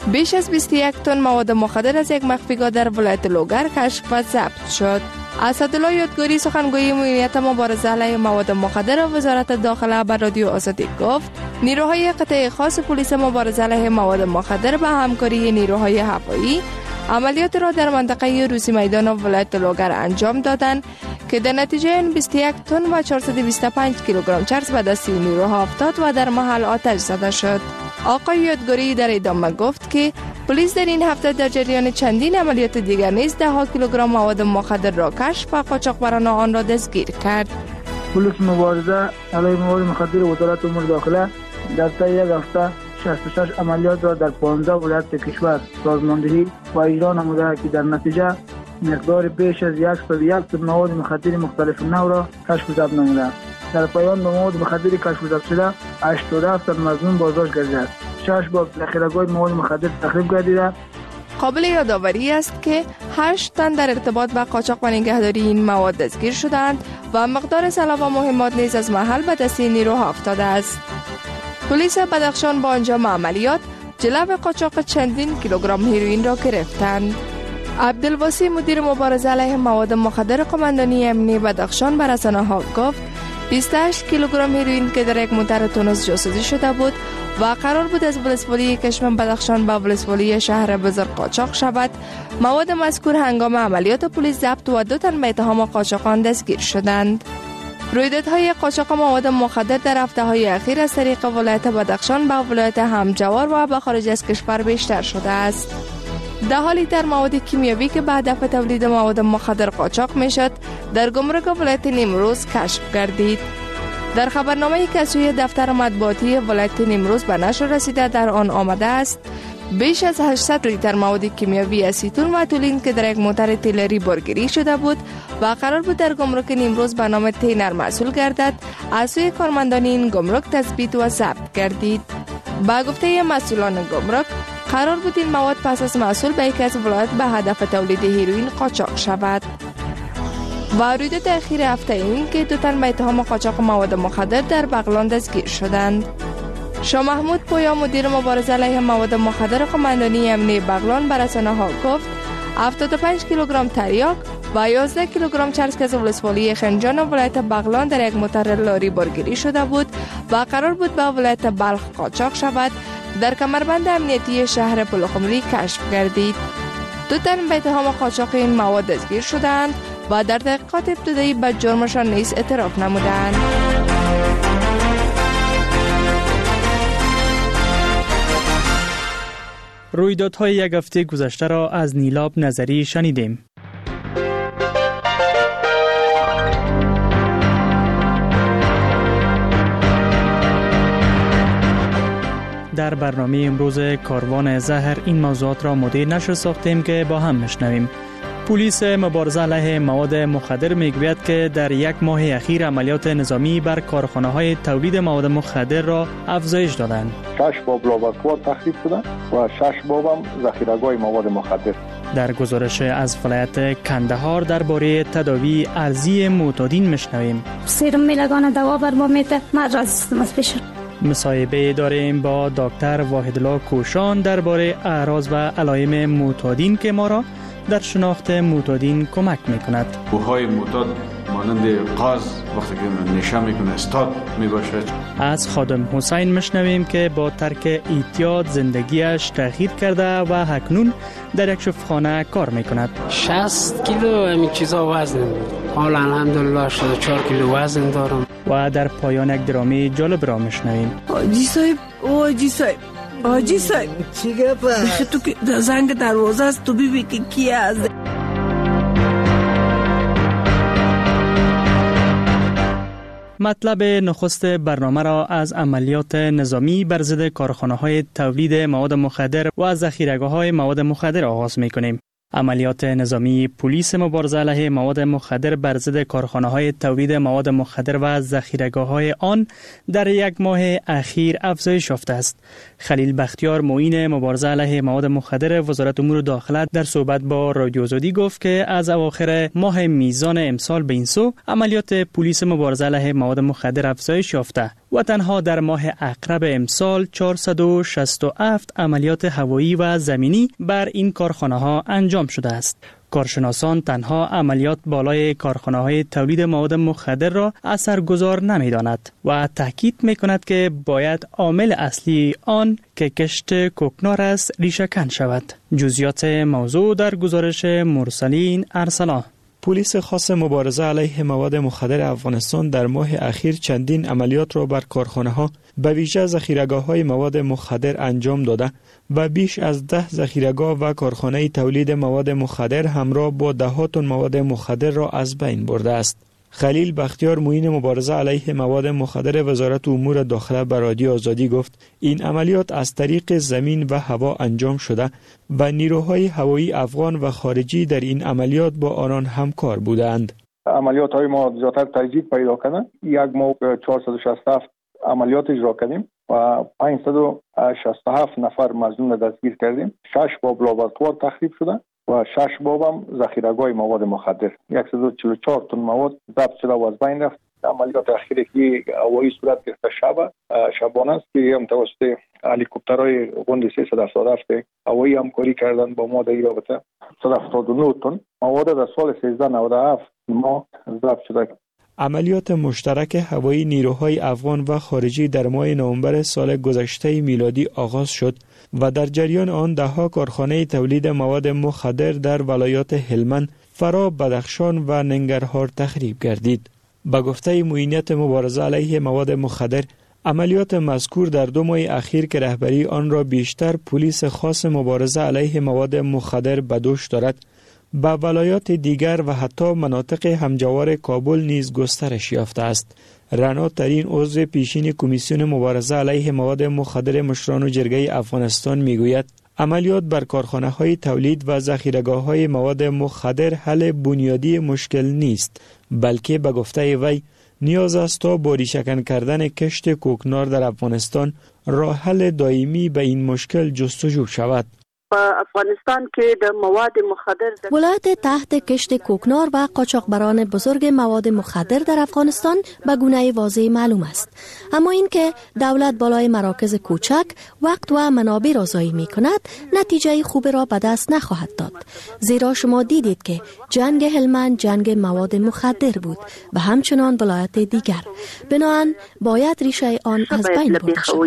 [SPEAKER 18] بیش از بیست و یک تن مواد مخدر از یک مخفیگاه در ولایت لوگر کشف و ضبط شد. اسدالله یادگاری سخنگوی مدیریت مبارزه علیه مواد مخدر و وزارت داخله بر رادیو آزادی گفت نیروهای قطعه خاص پلیس مبارزه علیه مواد مخدر به همکاری نیروهای هوایی عملیات را در منطقه روسی میدان ولایت لوگر انجام دادند که در نتیجه بیست و یک تن و چهارصد و بیست و پنج کیلوگرم چرس به دست نیروها افتاد و در محل آتش زده شد. آقای یادگاری در ادامه گفت که پلیس در این هفته در جریان چندین عملیات دیگر نیز ده ها کیلوگرم مواد مخدر را کشف و قاچاقبران آن را دستگیر کرد.
[SPEAKER 19] پلیس مبارزه علیه مواد مخدر وزارت امور داخله در طی یک هفته شصت و شش عملیات را در پانزده ولایت کشور سازماندهی و اجرا نموده که در نتیجه مقدار بیش از صد و یک تن مواد مخدر مختلف نوع را کشف و ضبط نموده. در پایان به مواد مخدر کشف و ضبط شده هشتاد و هفت تن مظنون بازداشت گردیده. شش بار ذخیره‌گاه مواد مخدر تخریب گردیده.
[SPEAKER 18] قابل یادآوری است که هشت تن در ارتباط با قاچاق و نگهداری این مواد دستگیر شدند و مقدار سلاح و مهمات نیز از محل به دست نیروها افتاده است. پلیس بدخشان با انجام عملیات جلو قاچاق چندین کیلوگرم هیروئین را گرفتند. عبدالواسی مدیر مبارزه علیه مواد مخدر قماندانی امنی بدخشان بر رسانه‌ها گفت بیست و هشت کیلوگرم هیروئین که در یک موتر تونس جاسوسی شده بود و قرار بود از ولسوالی کشمن بدخشان به ولسوالی شهر بزرگ قاچاق شود، مواد مذکور هنگام عملیات پلیس ضبط و دو تن به اتهام قاچاقان دستگیر شدند. رویدادهای قاچاق مواد مخدر در هفته‌های اخیر از طریق ولایت بدخشان به ولایت همجوار و به خارج از کشور بیشتر شده است. ده حالی در مواد کیمیاوی که به هدف تولید مواد مخدر قاچاق میشد در گمرک ولایت نیمروز کشف گردید. در خبرنامه‌ای که از سوی دفتر مطبوعاتی ولایت نیمروز به نشر رسیده در آن آمده است بیش از هشتصد لیتر مواد کیمیاوی اسیتون و تولین که در یک موتر تیلری بارگیری شده بود و قرار بود در گمرک نیمروز به نام تینر محصول گردد از سوی کارمندان این گمرک تثبیت و ضبط گردید. با گفته مسئولان گمرک قرار بود این مواد پس از محصول به یکی از ولایات به هدف تولید هیروئین قاچاق شود. و رویداد اخیر هفته این که دو تن به اتهام قاچاق مواد مخدر در بغلان دستگیر شدند. شاه محمود پویا مدیر مبارزه علیه مواد مخدر قماندانی امنی بغلان به رسانه‌ها گفت هفتاد و پنج کیلوگرم تریاک و یازده کیلوگرم چرس که از ولسوالی خنجان ولایت بغلان در یک موتر لاری بارگیری شده بود و قرار بود به ولایت بلخ قاچاق شود در کمربند امنیتی شهر پلخمری کشف گردید. دو تن به اتهام قاچاق این مواد دستگیر شدند و در تحقیقات ابتدایی به جرمشان نیز اعتراف نمودند.
[SPEAKER 17] رویدادهای یک هفته گذشته را از نیلاب نظری شنیدیم. در برنامه امروز کاروان زهر این موضوعات را مدیر نشر ساختیم که با هم میشنویم. پلیس مبارزه علیه مواد مخدر میگوید که در یک ماه اخیر عملیات نظامی بر کارخانه‌های تولید مواد مخدر را افزایش دادند.
[SPEAKER 5] شش باب لابراتوار تخریب شدند و شش باب هم ذخیره‌گاه مواد مخدر.
[SPEAKER 17] در گزارش از ولایت کندهار درباره تداوی ارزی معتادین میشنویم.
[SPEAKER 6] سرم میلگان دوا بر ما میته من راستم از پیش.
[SPEAKER 17] مصاحبه داریم با دکتر واحدالله کوشان درباره اعراض و علائم معتادین که ما را در شناخت معتادین کمک میکند.
[SPEAKER 20] بوهای معتاد مانند قاز وقتی که نشه میکنه استاد میباشد.
[SPEAKER 17] از خادم حسین مشنویم که با ترک اعتیاد زندگیش تغییر کرده و اکنون در یک شفاخانه کار میکند.
[SPEAKER 21] شصت کیلو همین چیزا وزن بود. حالا الحمدلله شصت و چهار کیلو وزن دارم.
[SPEAKER 17] و در پایان یک درامی جالب را مشنویم.
[SPEAKER 22] آجی صاحب، آجی صاحب، آجی صاحب
[SPEAKER 23] چی گفت؟
[SPEAKER 22] تو که زنگ دروازه است تو ببین که کی است.
[SPEAKER 17] مطلب نخست برنامه را از عملیات نظامی بر ضد کارخانه‌های تولید مواد مخدر و ذخیره‌گاه‌های مواد مخدر آغاز می‌کنیم. عملیات نظامی پلیس مبارزه علیه مواد مخدر بر ضد کارخانه‌های تولید مواد مخدر و ذخیره‌گاه‌های آن در یک ماه اخیر افزایش یافته است. خلیل بختیار معین مبارزه علیه مواد مخدر وزارت امور داخله در صحبت با رادیو آزادی گفت که از اواخر ماه میزان امسال به این سو عملیات پلیس مبارزه علیه مواد مخدر افزایش یافته و تنها در ماه اقرب امسال چهارصد و شصت و هفت عملیات هوایی و زمینی بر این کارخانه ها انجام شده است. کارشناسان تنها عملیات بالای کارخانه های تولید مواد مخدر را اثرگذار نمی داند و تاکید می کند که باید عامل اصلی آن که کشت کوکنار است ریشه‌کن شود. جزئیات موضوع در گزارش مرسلین ارسلان.
[SPEAKER 4] پلیس خاص مبارزه علیه مواد مخدر افغانستان در ماه اخیر چندین عملیات را بر کارخانه‌ها به ویژه ذخیره‌گاه‌های مواد مخدر انجام داده و بیش از ده ذخیره‌گاه و کارخانه تولید مواد مخدر همراه با ده‌ها تن مواد مخدر را از بین برده است. خلیل بختیار معین مبارزه علیه مواد مخدر وزارت امور داخله به رادیو آزادی گفت این عملیات از طریق زمین و هوا انجام شده و نیروهای هوایی افغان و خارجی در این عملیات با آنان همکار بودند.
[SPEAKER 5] عملیات های ما زیادتر تجدید پیدا کردن. یک ما چهارصد و شصت و هفت عملیات اجرا کردیم و پانصد و شصت و هفت نفر مظنون دستگیر کردیم. شش باب لابراتوار تخریب شده و شش باب هم ذخیره‌گاه مواد مخدر. صد و چهل و چهار تن مواد ضبط شده و از بین رفت. عملیات اخیری که هوایی صورت گرفته شب شبانه است که هم توسط هلیکوپترهای غوند سیصد و هفتاد و هفت هوایی همکاری کردن با ما در این رابطه. صد و هفتاد و نه تن مواد در سال سیزده نود و هفت ما ضبط شده.
[SPEAKER 4] عملیات مشترک هوایی نیروهای افغان و خارجی در ماه نوامبر سال گذشته میلادی آغاز شد و در جریان آن ده‌ها کارخانه تولید مواد مخدر در ولایات هلمند، فرا، بدخشان و ننگرهار تخریب گردید. با گفته معینیت مبارزه علیه مواد مخدر، عملیات مذکور در دو ماه اخیر که رهبری آن را بیشتر پلیس خاص مبارزه علیه مواد مخدر به دوش دارد، به ولایات دیگر و حتی مناطق همجوار کابل نیز گسترش یافته است. رنا ترین عضو پیشین کمیسیون مبارزه علیه مواد مخدر مشران و جرگه افغانستان میگوید عملیات بر کارخانه‌های تولید و ذخیره‌گاه‌های مواد مخدر حل بنیادی مشکل نیست، بلکه به گفته وی نیاز است تا با ریشه‌کن کردن کشت کوکنار در افغانستان راه حل دائمی به این مشکل جستجو شود.
[SPEAKER 8] افغانستان که د مواد مخدر
[SPEAKER 10] ولایت تحت کشت کوکنار و قاچاقبران بزرگ مواد مخدر در افغانستان به گونه واضح معلوم است، اما اینکه دولت بالای مراکز کوچک وقت و منابع را ضایع می کند نتیجه خوب را به دست نخواهد داد، زیرا شما دیدید که جنگ هلمند جنگ مواد مخدر بود و همچنان ولایت دیگر، بنابراین باید ریشه آن از بین برده شود.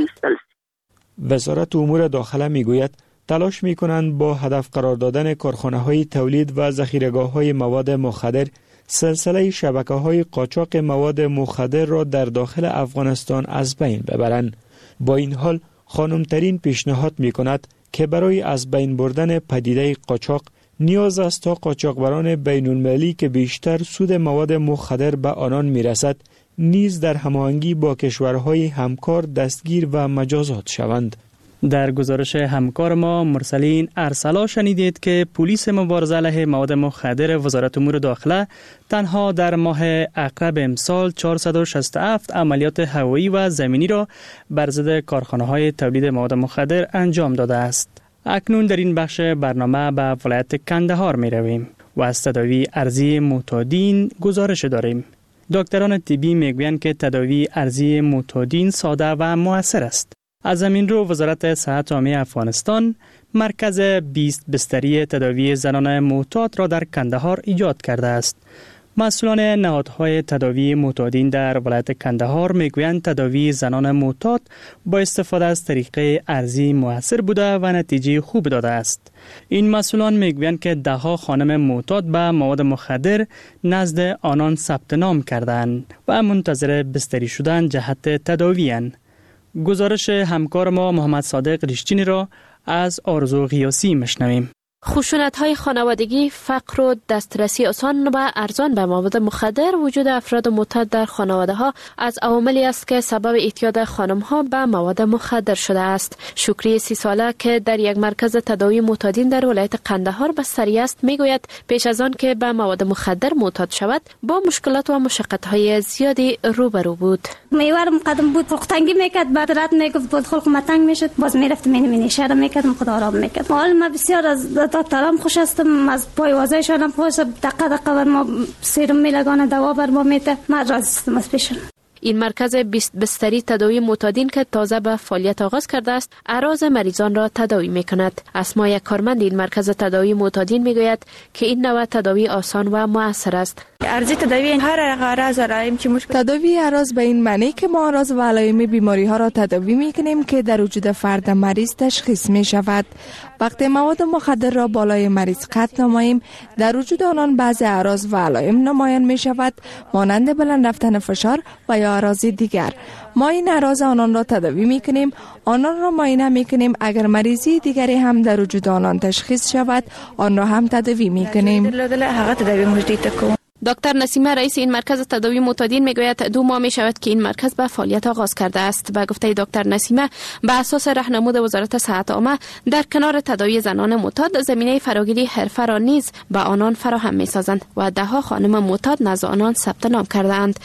[SPEAKER 4] وزارت امور داخله می گوید تلاش می کنند با هدف قرار دادن کارخانه های تولید و ذخیره‌گاه های مواد مخدر سلسله شبکه های قاچاق مواد مخدر را در داخل افغانستان از بین ببرند. با این حال خانمترین پیشنهاد می کند که برای از بین بردن پدیده قاچاق نیاز است تا قاچاقبران بین المللی که بیشتر سود مواد مخدر به آنان می رسد نیز در هماهنگی با کشورهای همکار دستگیر و مجازات شوند.
[SPEAKER 17] در گزارش همکار ما مرسلین ارسلا شنیدید که پلیس مبارزه علیه مواد مخدر وزارت امور داخله تنها در ماه اقرب امسال چهارصد و شصت و هفت عملیات هوایی و زمینی را بر ضد کارخانه‌های تولید مواد مخدر انجام داده است. اکنون در این بخش برنامه به ولایت کندهار می رویم و از تداوی ارضی معتادین گزارش داریم. دکتران طبی می گویند که تداوی ارضی معتادین ساده و مؤثر است. از همین رو وزارت صحت عامه افغانستان مرکز بیست بستری تداوی زنان معتاد را در کندهار ایجاد کرده است. مسئولان نهادهای تداوی معتادین در ولایت کندهار میگویند تداوی زنان معتاد با استفاده از طریقه ارضی مؤثر بوده و نتیجه خوب داده است. این مسئولان میگویند که دهها خانم معتاد به مواد مخدر نزد آنان ثبت نام کردند و منتظر بستری شدن جهت تداوی اند. گزارش همکار ما محمد صادق ریشچینی را از آرزو غیاسی مشنویم.
[SPEAKER 10] خشونت‌های خانوادگی، فقر و دسترسی آسان و ارزان به مواد مخدر، وجود افراد معتاد در خانواده‌ها از عواملی است که سبب اعتیاد خانم‌ها به مواد مخدر شده است. شکری سی ساله که در یک مرکز تداوی معتادین در ولایت قندهار بستری است میگوید پیش از آن که به مواد مخدر معتاد شود با مشکلات و مشقت‌های زیادی روبرو بود.
[SPEAKER 6] میوارم قدم بود پختنگی میکرد، بعد رات میگفت بود خلق متنگ میشد، باز میرفت مینی مینی شهر میکردم خود آرام میکرد. حال ما بسیار از دکترام خوش هستم، از پای وازایشان هم خوش، دقیقه دقیقه بر ما سیروم میلگانه دوا بر ما میده، ما راضی هستم از پیشون.
[SPEAKER 10] این مرکز بیست بستری تداوی معتادین که تازه به فعالیت آغاز کرده است اعراض مریضان را تداوی می کند. اسما یک کارمند این مرکز تداوی معتادین می گوید که این نوع تداوی آسان و مؤثر است.
[SPEAKER 9] ارزی تداوی هر اعراض علائم که مشکل
[SPEAKER 18] تداوی اعراض به این معنی که ما اعراض و علائم بیماری ها را تداوی می کنیم که در وجود فرد مریض تشخیص می شود. وقتی مواد مخدر را بالای مریض قطع نماییم در وجود آنان بعض اعراض و علائم نمایان می شود مانند بلند رفتن فشار و یا اعراض دیگر. ما این اعراض آنان را تداوی می کنیم، آنان را معاینه می کنیم. اگر مریضی دیگری هم در وجود آنان تشخیص شود آن را هم تداوی می کنیم.
[SPEAKER 10] دکتر نسیمه رئیس این مرکز تداوی معتادین میگوید دو ماه می شود که این مرکز به فعالیت آغاز کرده است. به گفته دکتر نسیمه به اساس راهنمود وزارت صحت عامه در کنار تداوی زنان معتاد زمینه فراگیری حرفه را نیز به آنان فراهم می سازند و ده ها خانم معتاد نزد آنان ثبت نام کرده اند.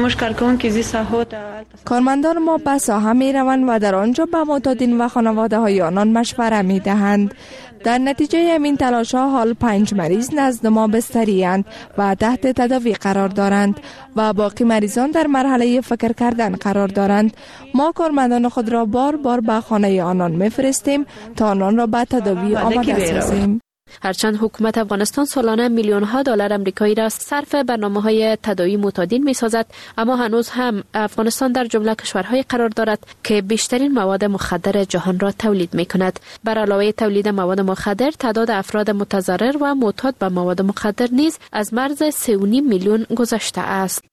[SPEAKER 18] کارمندان ما به ساحه می روند و در آنجا به معتادین و خانواده های آنان مشوره می دهند. در نتیجه همین تلاش ها حال پنج مریض نزد ما بستری اند و تحت تداوی قرار دارند و باقی مریضان در مرحله فکر کردن قرار دارند. ما کارمندان خود را بار بار به خانه آنان میفرستیم تا آنان را به تداوی آماده سازیم.
[SPEAKER 10] هرچند حکومت افغانستان سالانه میلیون ها دلار آمریکایی را صرف برنامه های تداوی معتادین می سازد، اما هنوز هم افغانستان در جمله کشورهای قرار دارد که بیشترین مواد مخدر جهان را تولید می کند. بر علاوه تولید مواد مخدر، تعداد افراد متضرر و معتاد به مواد مخدر نیز از مرز سه و نیم میلیون گذشته است.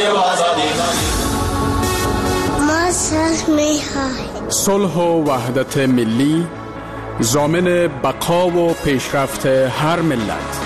[SPEAKER 1] صلح و وحدت ملی ضامن بقا و پیشرفت هر ملت.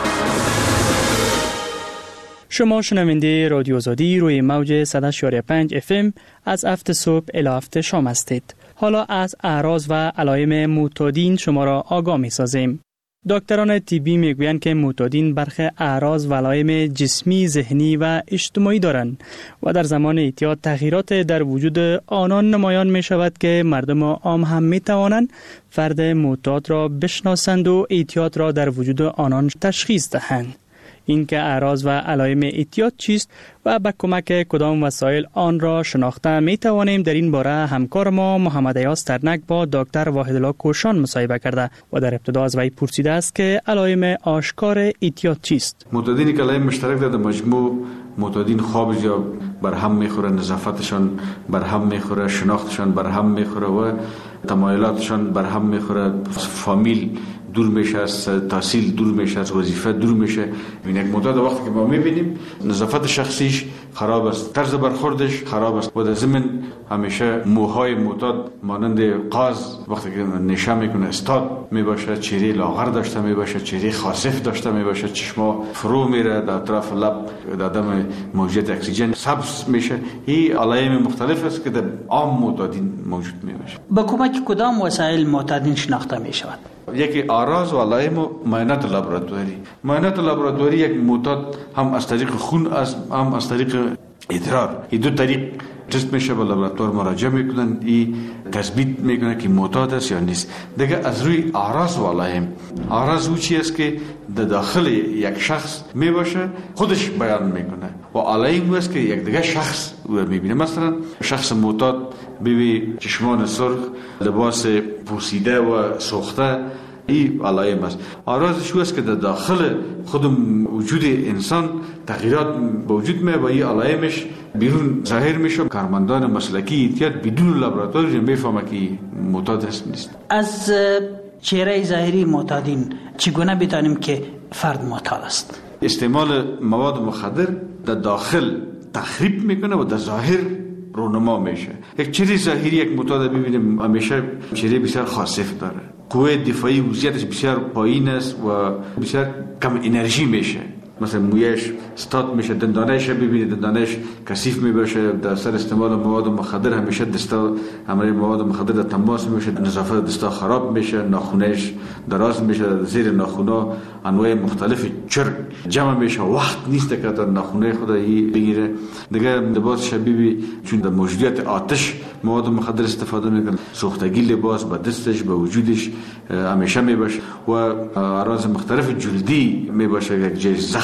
[SPEAKER 17] شما شنونده رادیو آزادی روی موج صد و شش و پنج اف ام از هفت صبح الی هفت شام هستید. حالا از اعراض و علائم معتادین شما را آگاه می سازیم. دکتران طبی میگویند که معتادین برخی اعراض و علائم جسمی، ذهنی و اجتماعی دارند و در زمان اعتیاد تغییرات در وجود آنان نمایان می شود که مردم عام هم می توانند فرد معتاد را بشناسند و اعتیاد را در وجود آنان تشخیص دهند. این که اعراض و علائم اعتیاد چیست و با کمک کدام وسایل آن را شناخته می توانیم در این باره همکار ما محمد ایاز ترنک با دکتر واحدالله کوشان مصاحبه کرده و در ابتدا از وی پرسیده است که علائم آشکار اعتیاد چیست.
[SPEAKER 20] معتادینی که علائم مشترک داره مجموع معتادین خواب یا بر هم میخوره، نظافتشان بر هم میخوره، شناختشان بر هم میخوره و تمایلاتشان بر هم میخوره، فامیل دور میشه، از تحصیل دور میشه، از وظیفه دور میشه. این یک معتاد وقتی که ما میبینیم نظافت شخصیش خراب است، طرز برخوردش خراب است و در ضمن همیشه موهای معتاد مانند قاز وقتی که نشه میکنه استاد میباشه، چهره لاغر داشته میباشه، چهره خاصف داشته میباشه، چشما فرو میره، در اطراف لب در دم موجود اکسیژن سبز میشه. این علائم مختلف است که در عام معتادین موجود میباشه.
[SPEAKER 11] با کمک کدام وسایل معتادین شناخته میشود؟
[SPEAKER 20] یکی اعراض و علائم و معاینات لابراتواری. معاینات لابراتواری یک معتاد هم از طریق خون از هم از طریق ادرار، این دو طریق تست میشه، به لابراتوار مراجعه میکنن، این تثبیت میکنه که معتاد است یا نیست. دیگه از روی اعراض و علائم، اعراض او چی است که در داخل یک شخص میباشه خودش بیان میکنه و علائم است که یک دیگه شخص او میبینه. مثلا شخص معتاد ببی چشمان سرخ، لباس پوسیده و سوخته، این علائم است. اعراضش او است که در داخل خود وجود انسان تغییرات به وجود میاد و این علائمش بیرون ظاهر میشه. کارمندان مسلکی اعتیاد بدون لابراتوار میفهمه که معتاد است نیست.
[SPEAKER 11] از چهره ظاهری معتادین چگونه بتانیم که فرد معتاد است؟
[SPEAKER 20] استعمال مواد مخدر در داخل تخریب میکنه و در ظاهر رونما میشه. یک چهره ظاهری یک معتاد ببینیم همیشه چهره بسیار خاصف داره، قوه دفاعی وضعیتش بسیار پایین است و بسیار کم انرژی میشه. مثلا مویش استاد میشه، دندانش ببینید دندانش کثیف میباشه در سر استعمال مواد مخدر. همیشه دستا همراه مواد مخدر در تماس میشه، نظافت دستا خراب میشه، ناخونش دراز میشه، زیر ناخونا انواع مختلف چرک جمع میشه، وقت نیست که تا ناخونه خودی بگیره. دیگه لباس شبیه چون در موجودیت آتش مواد مخدر استفاده میکنه، سوختگی لباس با دستش با وجودش همیشه میباشه و اعراض مختلف جلدی میباشه، یک جای زخم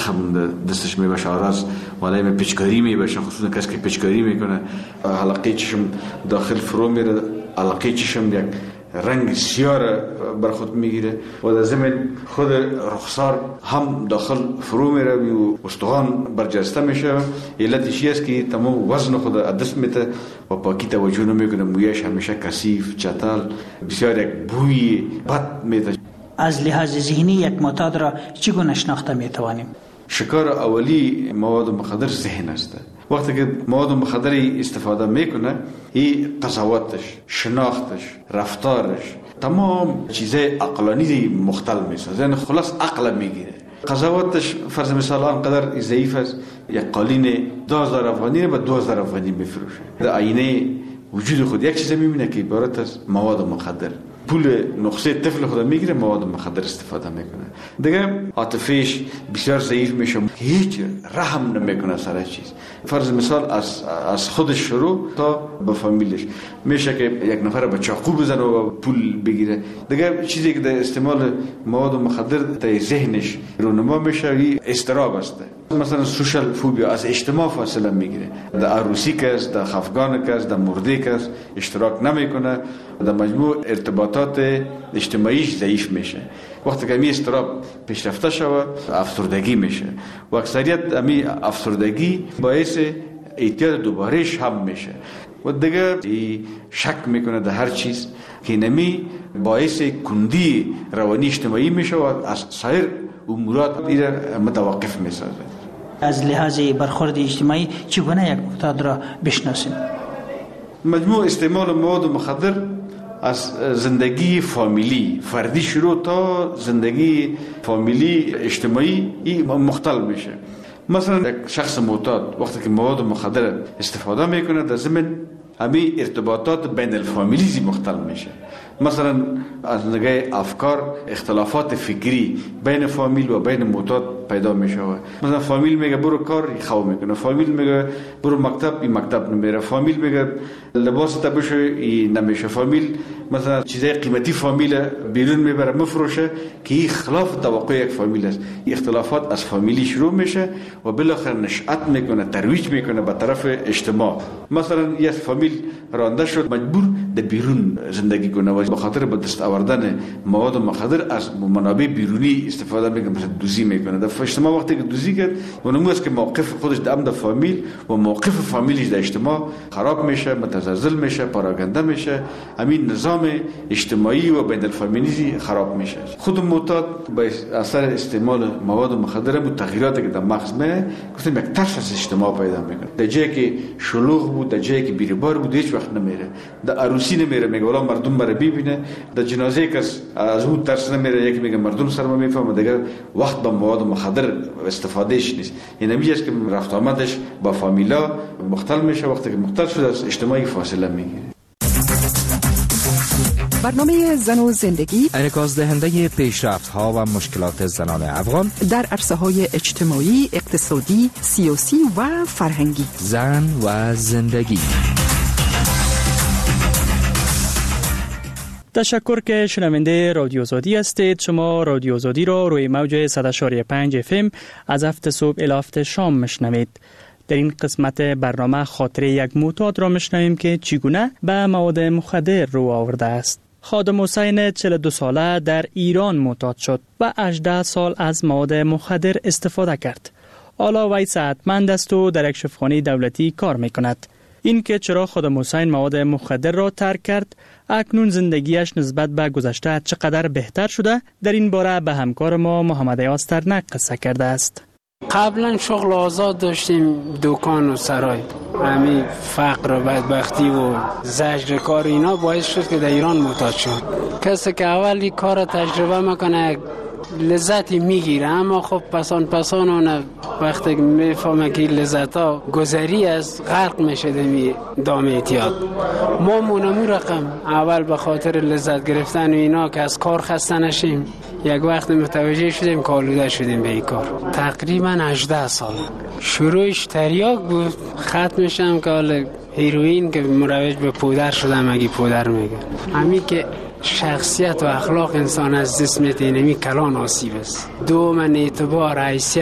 [SPEAKER 20] زخم دستش میبشه، آراز ولی می پیچکاری میبشه، خصوصا کسی که پیچکاری میکنه حلقه چشم داخل فرو میره، حلقه چشم یک رنگ سیاه بر خود میگیره و در ضمن خود رخسار هم داخل فرو میره و استخوان برجسته میشه. علتش است که تمام وزن خود دست میته و پاکی توجه نمیکنه، مویش همیشه کثیف، چتل، بسیار یک بوی بد میده.
[SPEAKER 11] از لحاظ ذهنی یک معتاد را چگونه شناخته میتوانیم؟
[SPEAKER 20] شکار اولی مواد مخدر ذهن است. وقتی که مواد مخدری استفاده میکنه، این قضاوتش، شناختش، رفتارش، تمام چیزای عقلانی مختل میشه، یعنی خلاص عقل میگیره. قضاوتش فرض مثال آنقدر ضعیف است، یک قالین دو هزار افغانی به دو هزار افغانی میفروشه. در آینه وجود خود یک چیز میبینه که عبارت از مواد مخدر. پول نقصه طفل خود میگیره، مواد مخدر استفاده میکنه. دیگه عاطفیش بسیار ضعیف میشه، هیچ رحم نمیکنه سر چیز. فرض مثال از از خودش شروع تا به فامیلش میشه که یک نفر به چاقو بزنه و پول بگیره. دیگه چیزی که در استعمال مواد مخدر در ذهنش رونما میشه، این اضطراب است. مثلا سوشال فوبیا، از اجتماع فاصله میگیره. در عروسی کس، در خفگان کس، در مرده کس اشتراک نمیکنه، در مجموع ارتباطات اجتماعیش ضعیف میشه. وقتی که می اضطراب پیشرفته شود، افسردگی میشه و اکثریت امی افسردگی باعث اعتیاد دوبارهش هم میشه و دیگه شک میکنه در هر چیز که نمی باعث کندی روانی اجتماعی میشه و از سایر امورات دیگر متوقف میسازه.
[SPEAKER 11] از لحاظ برخورد اجتماعی چگونه یک معتاد را بشناسیم؟
[SPEAKER 20] مجموع استعمال مواد مخدر از زندگی فامیلی فردی شروع تا زندگی فامیلی اجتماعی این مختل میشه. مثلا یک شخص معتاد وقتی که مواد مخدر استفاده میکنه، در ضمن همین ارتباطات بین الفامیلی مختل میشه. مثلا از نگاه افکار اختلافات فکری بین فامیل و بین معتاد پیدا میشه. مثلا فامیل میگه برو کار، خو میکنه. فامیل میگه برو مکتب، این مکتب نمیره. فامیل میگه لباس تبشو، این نمیشه. فامیل مثلا چیزای قیمتی فامیل بیرون میبره مفروشه که این خلاف توقع یک فامیل است. اختلافات از فامیلی شروع میشه و بالاخره نشأت میکنه، ترویج میکنه به طرف اجتماع. مثلا یک فامیل رانده شد، مجبور در بیرون زندگی کنه و به خاطر به دست آوردن مواد مخدر از منابع بیرونی استفاده میکنه، مثلا دوزی میکنه. در اجتماع وقتی که دوزی کرد و نموست که موقف خودش در امن فامیل و موقف فامیلیش در اجتماع خراب میشه، متزلزل میشه، پراکنده میشه. همین نظام اجتماعی و بین الفامیلی خراب میشه. خود معتاد با اثر استعمال مواد مخدر و تغییراتی که در مغز میه، گفتم یک ترس از اجتماع پیدا میکنه. در جایی که شلوغ بود، در جایی که بی‌ربار بود، هیچ وقت نمیره. در عروسی نمیره، میگه والا مردم مرا ببینه. در جنازه کس از اون ترس نمیره، یکی میگه مردم سر ما میفهمه، دیگه وقت با مواد مخدر استفادهش نیست. این میگه که رفت آمدش با فامیلا مختل میشه. وقتی که مختل شده از اجتماعی فاصله میگیره.
[SPEAKER 7] برنامه زن و زندگی
[SPEAKER 12] انعکاس دهنده پیشرفت ها و مشکلات زنان افغان
[SPEAKER 7] در عرصه های اجتماعی، اقتصادی، سیاسی و فرهنگی.
[SPEAKER 12] زن و زندگی.
[SPEAKER 17] تشکر که شنونده رادیو آزادی هستید. شما رادیو آزادی را روی موج صد و شش و پنج اف ام از هفت صبح الی هفت شام میشنوید. در این قسمت برنامه خاطره یک معتاد را میشنویم که چگونه به مواد مخدر رو آورده است. خادم حسین چهل و دو ساله در ایران معتاد شد و هجده سال از مواد مخدر استفاده کرد. حالا وی صحتمند است و در یک شفاخانه دولتی کار میکند. این که چرا خادم حسین مواد مخدر را ترک کرد، اکنون زندگیش نسبت به گذشته چقدر بهتر شده، در این باره به همکار ما محمد یاسترنک قصه کرده است.
[SPEAKER 21] قبلا شغل آزاد داشتیم، دکان و سرای. همین فقر و بدبختی و زجر کار اینا باعث شد که در ایران معتاد شد. کسی که اولی کار تجربه میکنه لذتی میگیره، اما خب پسان پسان اون وقتی میفهمه که لذت ها گذری از غرق میشه دمی دام اعتیاد. ما مونمو رقم اول به خاطر لذت گرفتن و اینا که از کار خسته نشیم، یک وقت متوجه شدیم که آلوده شدیم به این کار. تقریبا هجده سال. شروعش تریاک بود، ختمش هم که حالا هیروئین که مروج به پودر شدم. اگه پودر میگه همین که شخصیت و اخلاق انسان از دست میده، نمی کلان آسیب است. دوم اعتبار، حیثیت،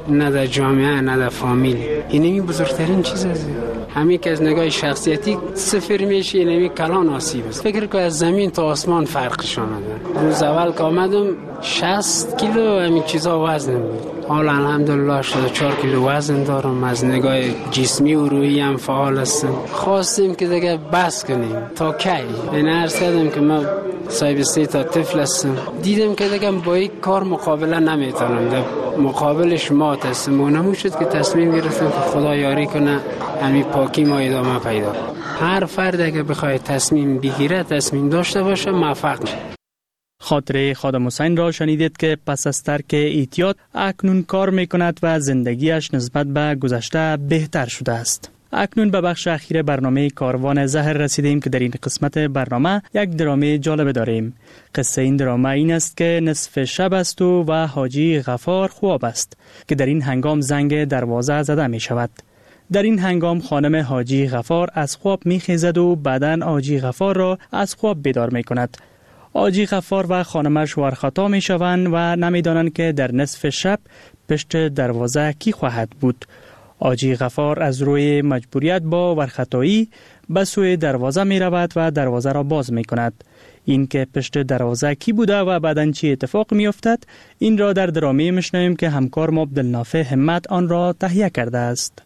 [SPEAKER 21] نه در جامعه نه در فامیل. اینمی بزرگترین چیز است. همین که از نگاه شخصیتی صفر میشه، اینمی کلان آسیب است. فکر که از زمین تا آسمان فرقش آمده. روز اول که آمدم شصت کیلو همین چیزا وزن بود. حالا الحمدلله شصت و چهار کیلو وزن دارم. از نگاه جسمی و روحی هم فعال هستم. خواستیم که دیگه بس کنیم تا کی. این عرض کردم که من صاحب سه تا طفل هستم. دیدم که دیگه با این کار مقابله نمیتونم. در مقابلش مات هستم. و نمون شد که تصمیم گرفتم که خدا یاری کنه همین پاکی ما ادامه پیدا. هر فرد اگه بخواد تصمیم بگیره، تصمیم داشته باشه، موفق میشه.
[SPEAKER 17] خاطره خادم حسین را شنیدید که پس از ترک اعتیاد اکنون کار میکند و زندگیش نسبت به گذشته بهتر شده است. اکنون به بخش اخیر برنامه کاروان زهر رسیدیم که در این قسمت برنامه یک درامه جالب داریم. قصه این درامه این است که نصف شب است و, و حاجی غفار خواب است که در این هنگام زنگ دروازه زده می شود. در این هنگام خانم حاجی غفار از خواب می خیزد و بعداً حاجی غفار را از خواب بیدار می کند. حاجی غفار و خانمش ورخطا می شوند و نمی دانند که در نصف شب پشت دروازه کی خواهد بود. حاجی غفار از روی مجبوریت با ورخطایی به سوی دروازه می رود و دروازه را باز می کند. این که پشت دروازه کی بوده و بعداً چی اتفاق می افتد، این را در درامه میشنویم که همکار ما عبدالنافع همت آن را تهیه کرده است.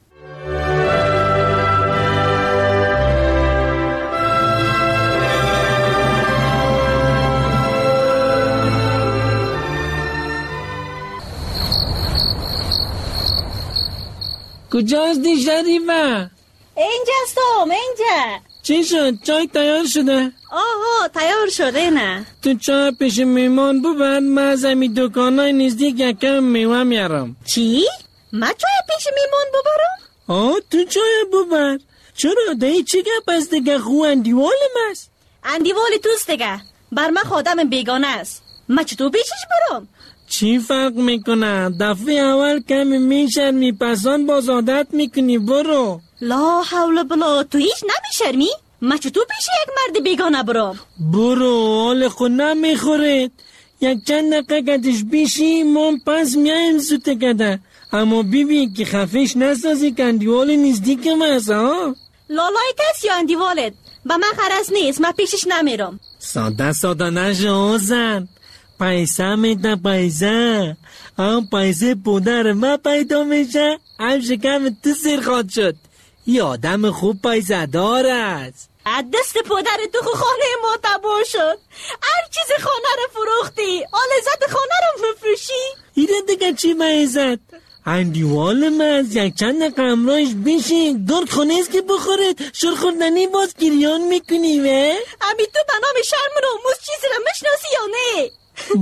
[SPEAKER 22] کجاستی شریفه؟
[SPEAKER 13] اینجاستم، اینجا.
[SPEAKER 22] چی شد؟ چای تیار شده؟
[SPEAKER 13] آها تیار شده نه.
[SPEAKER 22] تو چای پیش میمان ببر، من از همین دکانای نزدیک یکم میوه میارم.
[SPEAKER 13] چی؟ من چای پیش میمان ببرم؟
[SPEAKER 22] آه تو چای ببر. چرا؟ دایی چی گپ است دیگه؟ خو اندیوالم است.
[SPEAKER 13] اندیوال توست دیگه. بر من خادم بیگانه است. من چطور پیشش برم؟
[SPEAKER 22] چی فرق میکنه؟ دفعه اول کمی میشرمی، پسان باز عادت میکنی. برو.
[SPEAKER 13] لا حول بلا، تو هیچ نمیشرمی؟ من چطور پیش یک مرد بیگانه برم؟
[SPEAKER 22] برو، حال خود نمیخورید. یک چند دقیقه کدش بیشی من پس میایم زوته کده. اما بی بی که خفش نسازی که اندیوال نزدیکم هست ها؟
[SPEAKER 13] لالای کس یا اندیوالت؟ با من خرس نیست، من پیشش نمیرم.
[SPEAKER 22] ساده ساده نشه آزن. پیسه میده پیسه. هم پیسه پودر ما پیدا میشه، هم شکم تو سیر خواد شد. یه آدم خوب پیسه دار است.
[SPEAKER 13] دست پودر تو خو خانه ما تباه شد. هر چیز خانه رو فروختی، آل عزت خانه رو مفروشی.
[SPEAKER 22] ایره دیگه چی معیزت؟ اندیوال مز یک چند قمراش بیشی گرد خونه است که بخورد. شر خوردنی باز گریان میکنی وه؟
[SPEAKER 13] امی تو به نام شرم ناموس چیزی رو مشناسی یا نه؟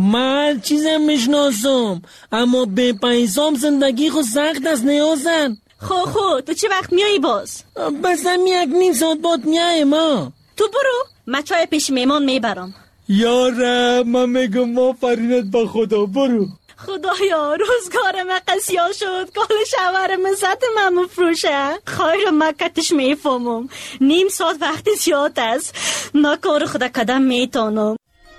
[SPEAKER 22] من چیزم میشناسم، اما به پیسام زندگی خود سخت است نیازن.
[SPEAKER 13] خو خو تو چه وقت میایی باز؟
[SPEAKER 22] بس هم یک نیم ساعت بعد میای ما.
[SPEAKER 13] تو برو، من چای پیش میمان میبرم.
[SPEAKER 22] یاره من میگم ما فرینت با خدا. برو.
[SPEAKER 13] خدایا روزگار من قسیا شد، کال شوهر مزد من مفروشه. خیر مکتش میفهمم، نیم ساعت وقتی زیاد است، من کار خدا کدم میتانم.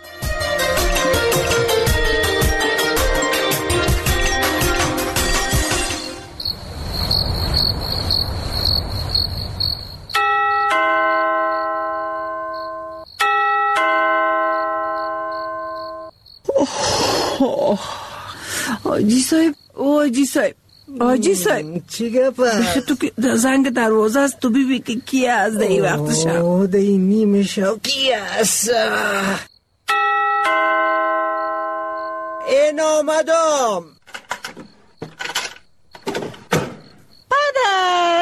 [SPEAKER 22] آجی صاحب، او آجی صاحب، آجی صاحب
[SPEAKER 14] چی گفت؟
[SPEAKER 22] تو که زنگ دروازه است، تو ببین که کی است در این وقت شب؟
[SPEAKER 14] اوه در این نیمه شب کی است؟ این آمدم.
[SPEAKER 13] پدر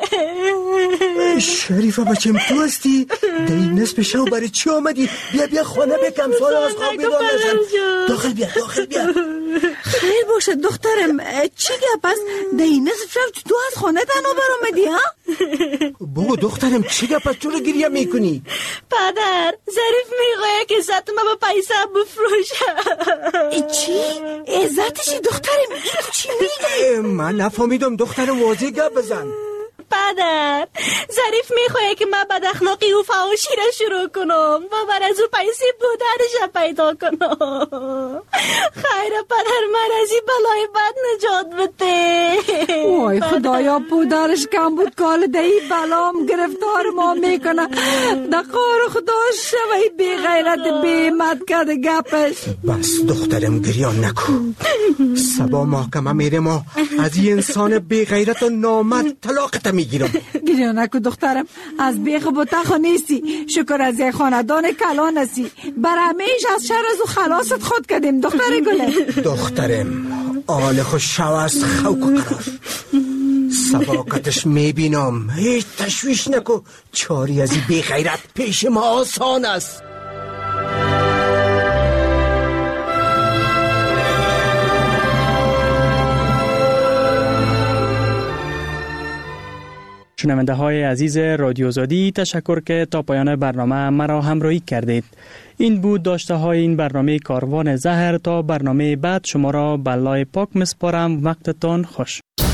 [SPEAKER 14] شریفه بچم تو هستی؟ در این نصف شب برای چی آمدی؟ بیا بیا خانه بکم سال از خواب بیدار نشن. داخل بیا داخل بیا.
[SPEAKER 22] خیر باشه دخترم، چی گپ است؟ در این نصف شب تو از خانه تنها برآمدی ها؟
[SPEAKER 14] بابا دخترم چی گپ است؟ چرا گریه میکنی؟
[SPEAKER 13] پدر ظریف میگوید که عزت ما با پیسه بفروشه.
[SPEAKER 22] چی؟ عزتشی دخترم؟ این چی میگه؟
[SPEAKER 14] من نفهمیدم دخترم، واضح گپ بزن.
[SPEAKER 13] پدر برادر. ظریف میخواه که من بد اخلاقی و فحاشی را شروع کنم و بر از او پیسه بودنش پیدا کنم. خیر پدر من از این بلای بد نجات بده.
[SPEAKER 15] وای خدایا پودرش کم بود کال ده ای بلام گرفتار ما میکنه. دقار خدا شوی بی غیرت بی مد کرده گپش.
[SPEAKER 14] بس دخترم گریان نکو. سبا محکمه میره ما از این انسان بی غیرت و نامرد طلاقت میگیرم.
[SPEAKER 15] گریان نکو دخترم، از بیخ بوتخو نیستی. شکر از یک خاندان کلان هستی. بر همیش از شر از او خلاصت خود کردیم دختر گله.
[SPEAKER 14] دخترم آل خوش شو از خوک و قرار. سباقتش میبینم، هیچ تشویش نکو. چاری از این بی غیرت پیش ما آسان است.
[SPEAKER 17] شنونده های عزیز رادیو آزادی، تشکر که تا پایان برنامه مرا همراهی کردید. این بود داشته های این برنامه کاروان زهر. تا برنامه بعد شما را به الله پاک مسپارم. وقتتان خوش.